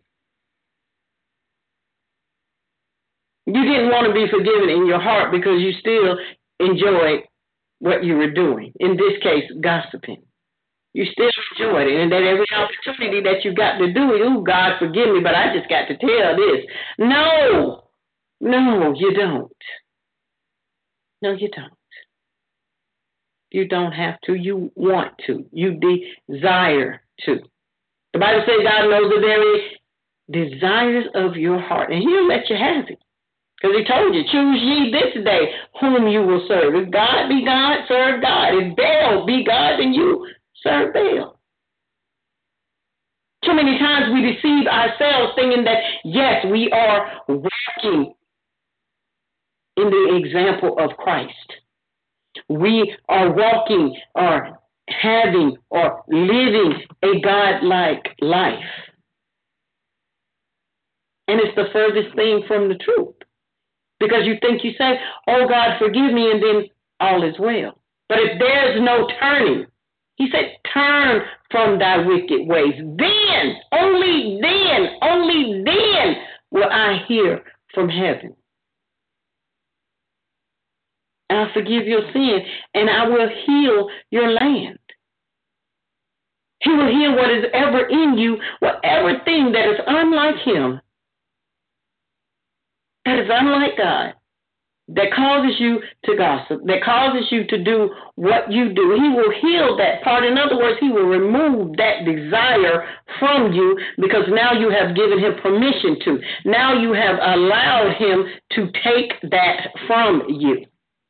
You didn't want to be forgiven in your heart because you still enjoyed what you were doing. In this case, gossiping. You still enjoyed it, and that every opportunity that you got to do it, oh, God, forgive me, but I just got to tell this. No, no, you don't. No, you don't. You don't have to. You want to. You desire to. The Bible says God knows the very desires of your heart, and he'll let you have it. Because he told you, choose ye this day whom you will serve. If God be God, serve God. If Baal be God, then you serve Baal. Too many times we deceive ourselves thinking that, yes, we are walking in the example of Christ. We are walking or having or living a God-like life. And it's the furthest thing from the truth. Because you think you say, oh, God, forgive me, and then all is well. But if there's no turning, he said, turn from thy wicked ways. Then, only then, only then will I hear from heaven. I'll forgive your sin, and I will heal your land. He will heal what is ever in you, whatever thing that is unlike him, that is unlike God, that causes you to gossip, that causes you to do what you do. He will heal that part. In other words, he will remove that desire from you because now you have given him permission to. Now you have allowed him to take that from you.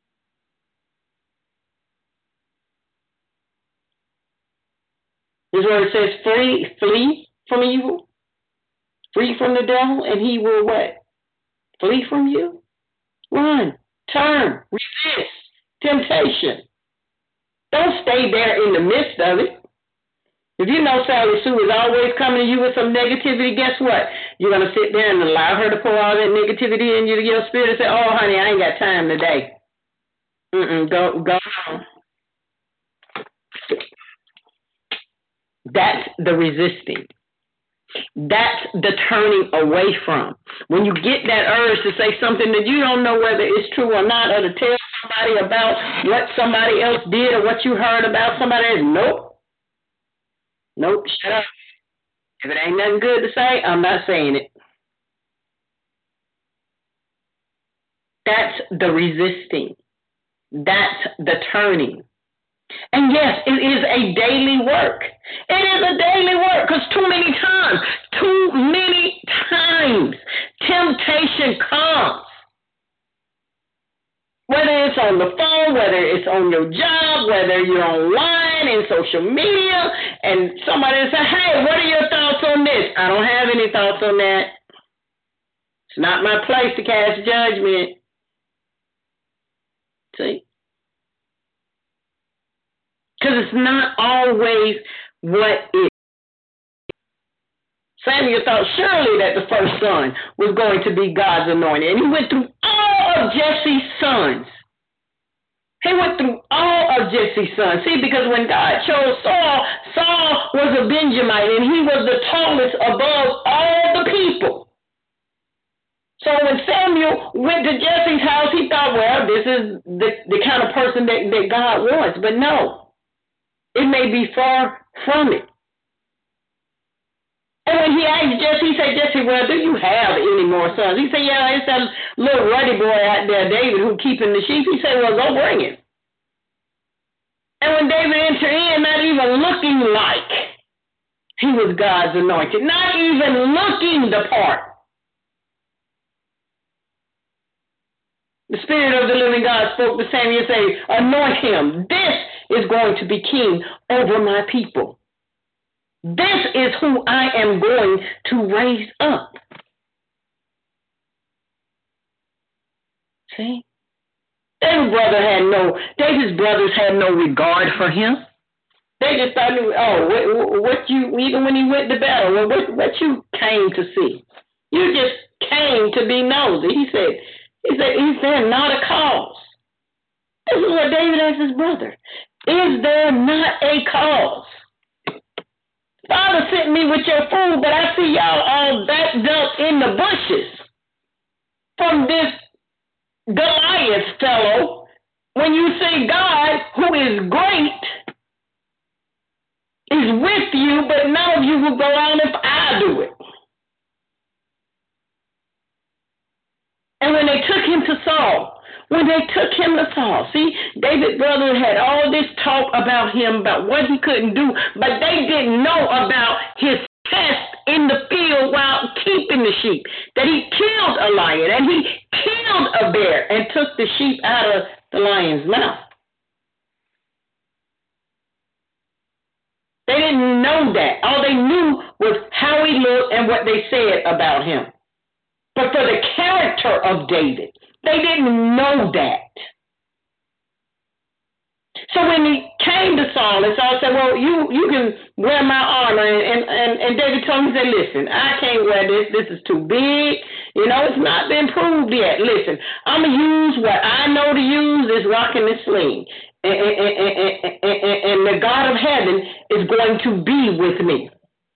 This word says, flee, flee from evil, flee from the devil, and he will what? Flee from you? Run, turn, resist temptation. Don't stay there in the midst of it. If you know Sally Sue is always coming to you with some negativity, guess what? You're going to sit there and allow her to pour all that negativity into your spirit and say, oh, honey, I ain't got time today. Mm-mm, go, go on. That's the resisting. That's the turning away from. When you get that urge to say something that you don't know whether it's true or not, or to tell somebody about what somebody else did or what you heard about somebody else, nope. Nope, shut up. If it ain't nothing good to say, I'm not saying it. That's the resisting. That's the turning. And yes, it is a daily work. It is a daily work because too many times, too many times, temptation comes. Whether it's on the phone, whether it's on your job, whether you're online in social media, and somebody says, hey, what are your thoughts on this? I don't have any thoughts on that. It's not my place to cast judgment. See? Because it's not always what it is. Samuel thought surely that the first son was going to be God's anointed. And he went through all of Jesse's sons. He went through all of Jesse's sons. See, because when God chose Saul, Saul was a Benjamite, and he was the tallest above all the people. So when Samuel went to Jesse's house, he thought, well, this is the, the kind of person that, that God wants. But no. It may be far from it. And when he asked Jesse, he said, Jesse, well, do you have any more sons? He said, yeah, it's that little ruddy boy out there, David, who's keeping the sheep. He said, well, go bring him. And when David entered in, not even looking like he was God's anointed, not even looking the part, the Spirit of the living God spoke to Samuel and said, anoint him. This is going to be king over my people. This is who I am going to raise up. See? David's brother had no, David's brothers had no regard for him. They just thought, oh, what, what you, even when he went to battle, what, what you came to see? You just came to be nosy. He said, he said, is there not a cause? This is what David asked his brother. Is there not a cause? Father sent me with your food, but I see y'all all backed up in the bushes from this Goliath fellow. When you see God, who is great, is with you, but none of you will go on if I do it. And when they took him to Saul, when they took him to Saul, see, David's brother had all this talk about him, about what he couldn't do, but they didn't know about his test in the field while keeping the sheep, that he killed a lion and he killed a bear and took the sheep out of the lion's mouth. They didn't know that. All they knew was how he looked and what they said about him. But for the character of David, they didn't know that. So when he came to Saul, and Saul said, well, you, you can wear my armor. And, and, and David told him, he said, listen, I can't wear this. This is too big. You know, it's not been proved yet. Listen, I'm going to use what I know to use, this rock and this sling. and, and, and, and, and the God of heaven is going to be with me.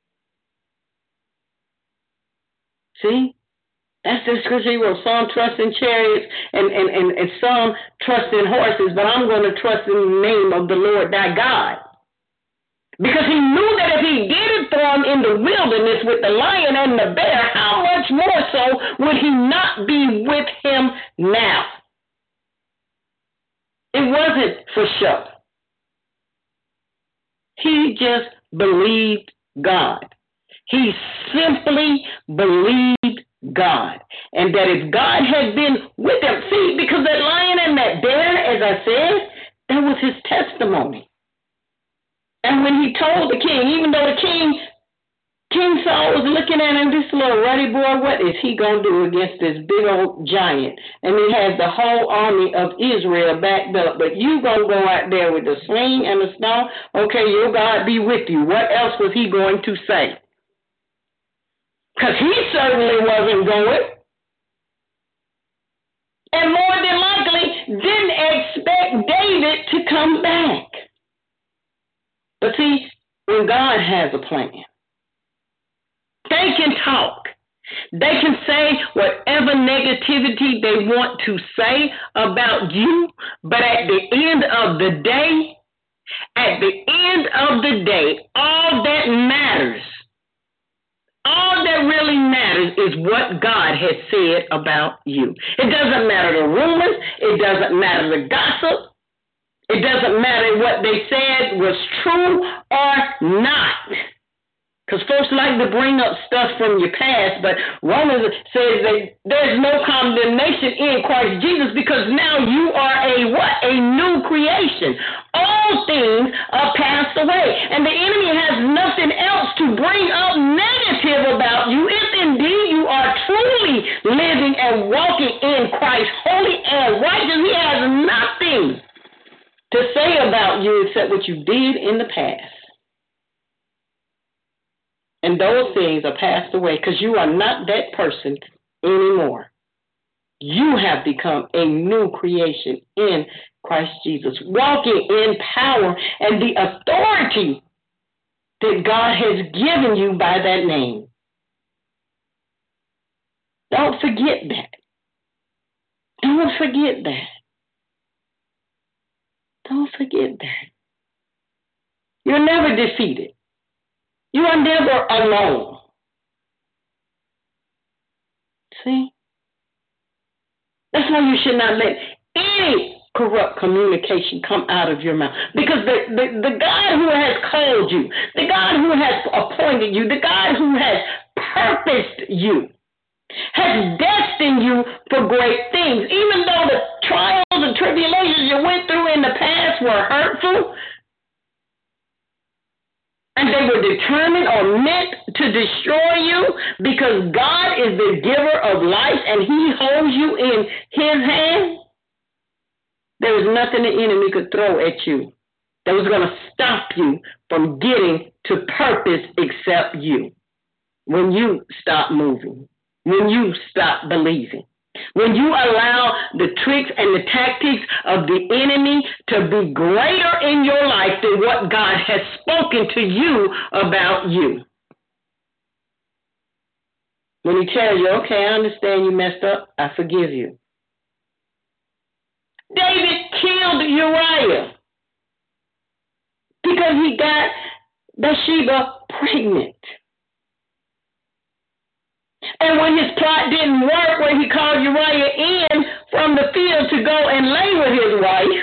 See? That's the scripture he wrote. Some trust in chariots and, and, and, and some trust in horses, but I'm going to trust in the name of the Lord thy God. Because he knew that if he did it for him in the wilderness with the lion and the bear, how much more so would he not be with him now? It wasn't for show. He just believed God. He simply believed God. And that if God had been with him, see, because that lion and that bear, as I said, that was his testimony. And when he told the king, even though the king, King Saul was looking at him, this little ruddy boy, what is he going to do against this big old giant? And he has the whole army of Israel backed up. But you going to go out there with the sling and the stone? Okay, your God be with you. What else was he going to say? Because he certainly wasn't going. And more than likely, didn't expect David to come back. But see, when God has a plan, they can talk. They can say whatever negativity they want to say about you, but at the end of the day, at the end of the day, all that matters, all that really matters is what God has said about you. It doesn't matter the rumors. It doesn't matter the gossip. It doesn't matter what they said was true or not. Because folks like to bring up stuff from your past, but Romans says that there's no condemnation in Christ Jesus because now you are a what? A new creation. All things are passed away. And the enemy has nothing else to bring up negative about you if indeed you are truly living and walking in Christ, holy and righteous. He has nothing to say about you except what you did in the past. And those things are passed away because you are not that person anymore. You have become a new creation in Christ Jesus, walking in power and the authority that God has given you by that name. Don't forget that. Don't forget that. Don't forget that. You're never defeated. You are never alone. See? That's why you should not let any corrupt communication come out of your mouth. Because the, the, the God who has called you, the God who has appointed you, the God who has purposed you, has destined you for great things. Even though the trials and tribulations you went through in the past were hurtful, and they were determined or meant to destroy you, because God is the giver of life and he holds you in his hand, there was nothing the enemy could throw at you that was going to stop you from getting to purpose except you. When you stop moving, when you stop believing, when you allow the tricks and the tactics of the enemy to be greater in your life than what God has spoken to you about you. When he tells you, okay, I understand you messed up, I forgive you. David killed Uriah because he got Bathsheba pregnant. And when his plot didn't work, where he called Uriah in from the field to go and lay with his wife,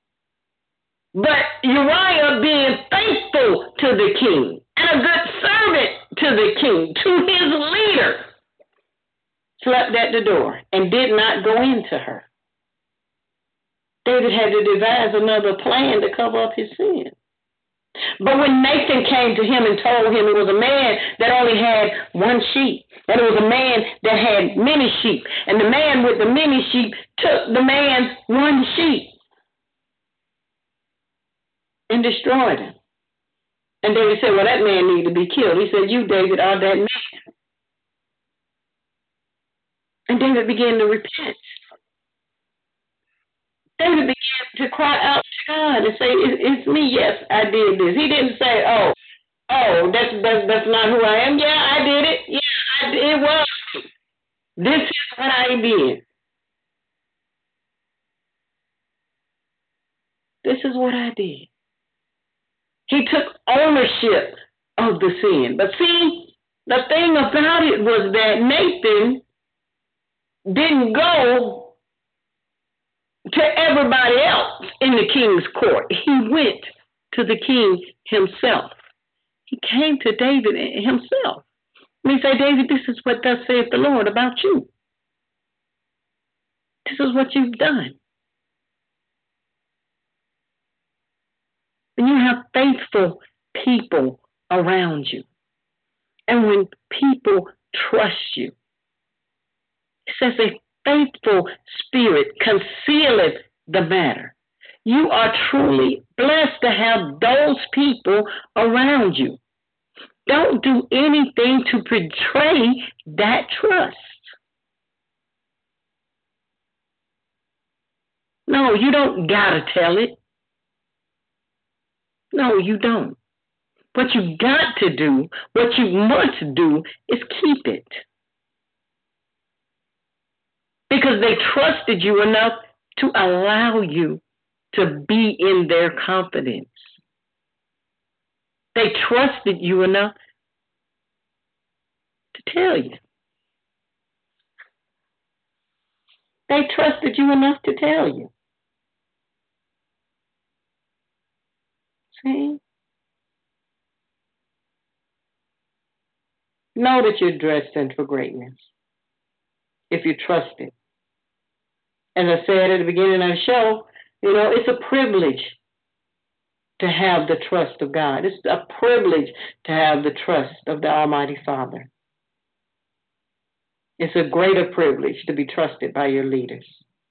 but Uriah being faithful to the king and a good servant to the king, to his leader, slept at the door and did not go into her. David had to devise another plan to cover up his sin. But when Nathan came to him and told him it was a man that only had one sheep, and it was a man that had many sheep, and the man with the many sheep took the man's one sheep and destroyed him. And David said, well, that man needs to be killed. He said, you, David, are that man. And David began to repent. David began to cry out to God and say, it, it's me, yes, I did this. He didn't say, oh, oh, that's, that's, that's not who I am. Yeah, I did it. Yeah, I, it was. This is what I did. This is what I did. He took ownership of the sin. But see, the thing about it was that Nathan didn't go to everybody else in the king's court. He went to the king himself. He came to David himself. And he said, David, this is what thus saith the Lord about you. This is what you've done. And you have faithful people around you. And when people trust you, it says a faithful spirit concealeth the matter. You are truly blessed to have those people around you. Don't do anything to betray that trust. No, you don't gotta tell it. No, you don't. What you got to do, what you must do, is keep it. Because they trusted you enough to allow you to be in their confidence. They trusted you enough to tell you. They trusted you enough to tell you. See? Know that you're destined for greatness if you trust it. As I said at the beginning of the show, you know, it's a privilege to have the trust of God. It's a privilege to have the trust of the Almighty Father. It's a greater privilege to be trusted by your leaders.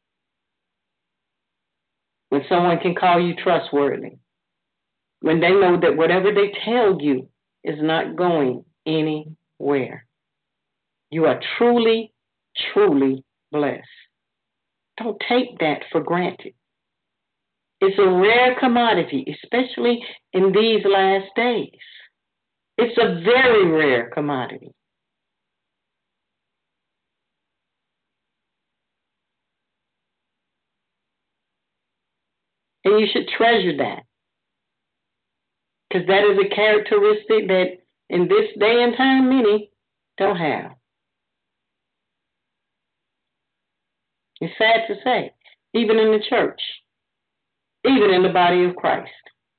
When someone can call you trustworthy, when they know that whatever they tell you is not going anywhere. You are truly, truly blessed. Don't take that for granted. It's a rare commodity, especially in these last days. It's a very rare commodity. And you should treasure that. Because that is a characteristic that in this day and time many don't have. It's sad to say, even in the church, even in the body of Christ.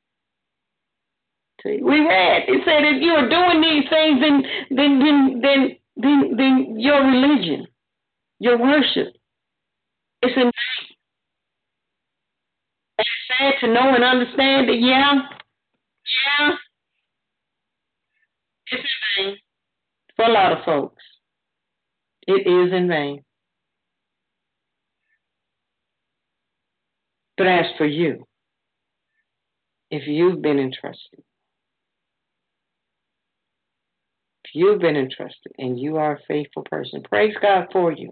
See, we read, it said if you are doing these things, then then then then then, then your religion, your worship, it's in vain. It's sad to know and understand that, yeah, yeah, it's in vain for a lot of folks. It is in vain. But as for you, if you've been entrusted, if you've been entrusted and you are a faithful person, praise God for you.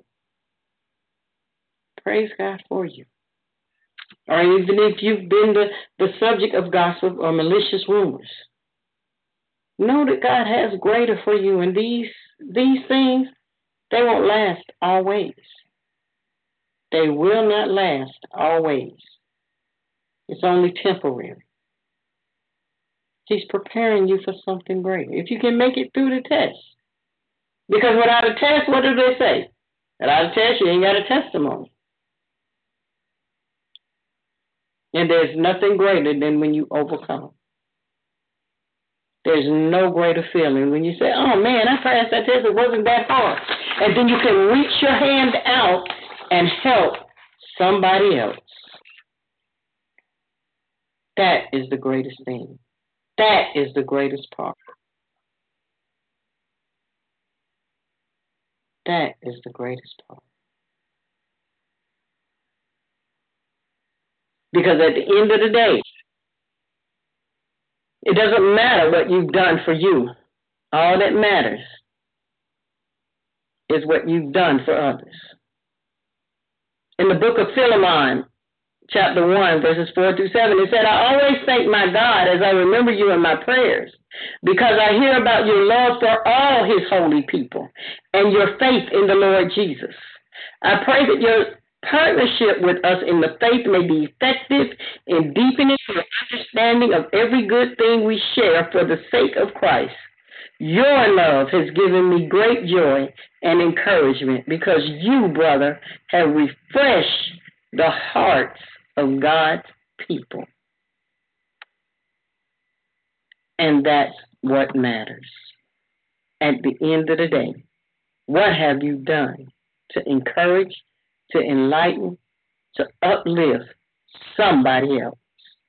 Praise God for you. Or even if you've been the, the subject of gossip or malicious rumors, know that God has greater for you, and these these things, they won't last always. They will not last always. It's only temporary. He's preparing you for something greater. If you can make it through the test. Because without a test, what do they say? Without a test, you ain't got a testimony. And there's nothing greater than when you overcome. There's no greater feeling when you say, oh man, I passed that test, it wasn't that hard. And then you can reach your hand out and help somebody else. That is the greatest thing. That is the greatest part. That is the greatest part. Because at the end of the day, it doesn't matter what you've done for you. All that matters is what you've done for others. In the book of Philemon, chapter one, verses four through seven. It said, I always thank my God as I remember you in my prayers, because I hear about your love for all his holy people and your faith in the Lord Jesus. I pray that your partnership with us in the faith may be effective in deepening your understanding of every good thing we share for the sake of Christ. Your love has given me great joy and encouragement because you, brother, have refreshed the hearts of God's people. And that's what matters. At the end of the day, what have you done to encourage, to enlighten, to uplift somebody else?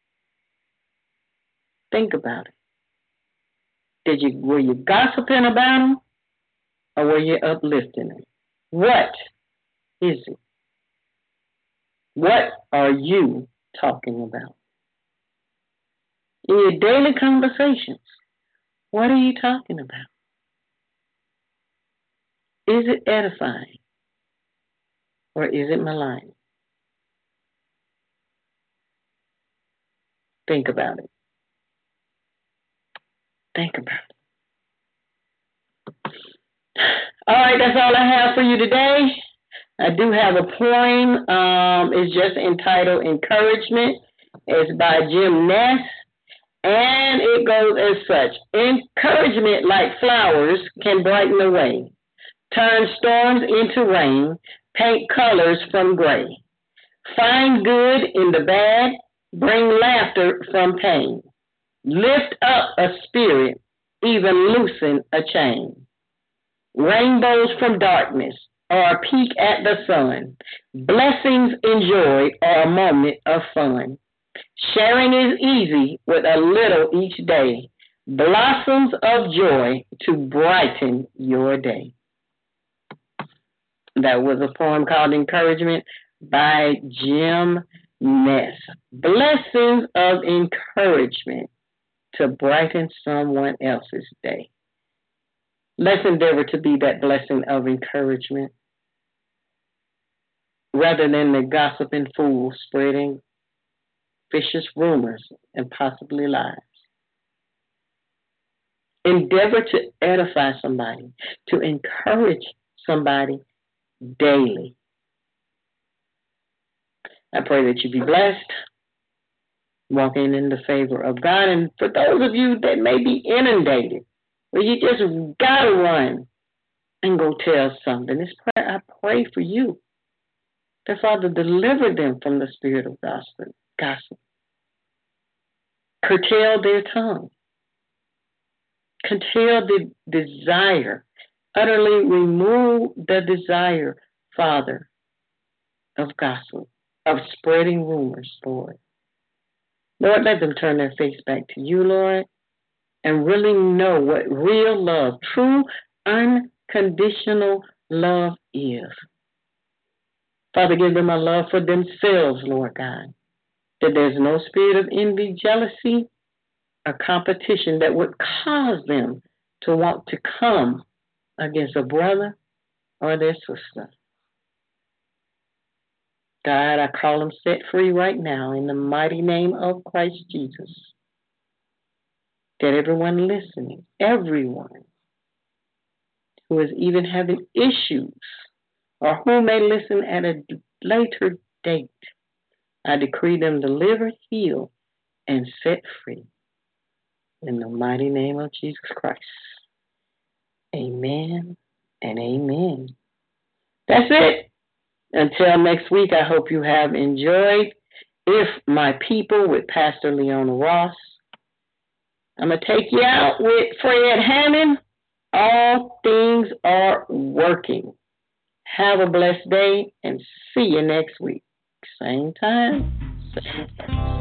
Think about it. Did you were you gossiping about them, or were you uplifting them? What is it? What are you talking about? In your daily conversations, what are you talking about? Is it edifying, or is it malign? Think about it. Think about it. All right, that's all I have for you today. I do have a poem. Um, it's just entitled Encouragement. It's by Jim Ness. And it goes as such. Encouragement, like flowers, can brighten the way, turn storms into rain, paint colors from gray, find good in the bad, bring laughter from pain, lift up a spirit, even loosen a chain. Rainbows from darkness, or a peek at the sun. Blessings in joy, or a moment of fun. Sharing is easy with a little each day. Blossoms of joy to brighten your day. That was a poem called Encouragement by Jim Ness. Blessings of encouragement to brighten someone else's day. Let's endeavor to be that blessing of encouragement rather than the gossiping fool spreading vicious rumors and possibly lies. Endeavor to edify somebody, to encourage somebody daily. I pray that you be blessed, walking in the favor of God. And for those of you that may be inundated, where you just got to run and go tell something, this prayer, I pray for you that Father deliver them from the spirit of gossip. gossip. Curtail their tongue. Curtail the desire. Utterly remove the desire, Father, of gossip, of spreading rumors, Lord. Lord, let them turn their face back to you, Lord, and really know what real love, true, unconditional love is. Father, give them a love for themselves, Lord God, that there's no spirit of envy, jealousy, or competition that would cause them to want to come against a brother or their sister. God, I call them set free right now in the mighty name of Christ Jesus. That everyone listening, everyone who is even having issues or who may listen at a later date, I decree them delivered, healed, and set free in the mighty name of Jesus Christ. Amen and amen. That's it. Until next week, I hope you have enjoyed If My People with Pastor Leona Ross. I'm going to take you out with Fred Hammond. All things are working. Have a blessed day and see you next week. Same time, same time.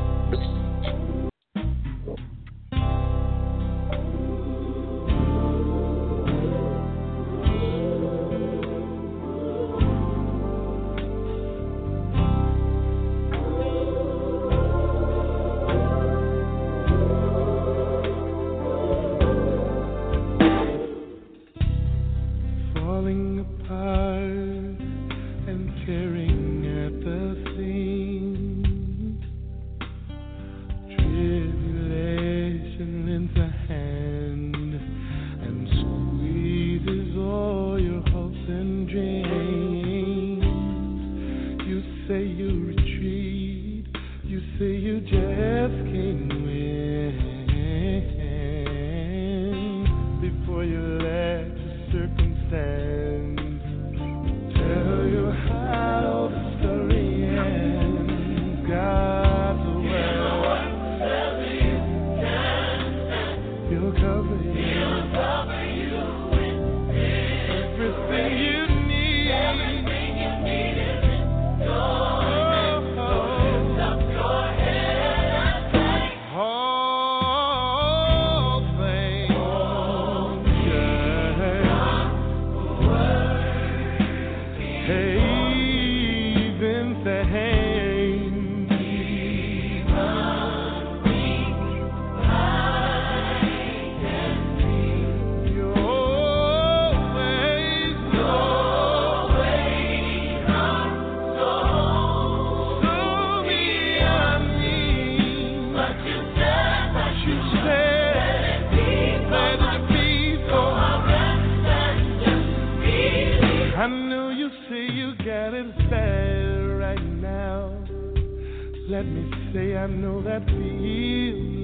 Falling apart and tearing at the seams. see you getting sad right now. Let me say I know that feeling.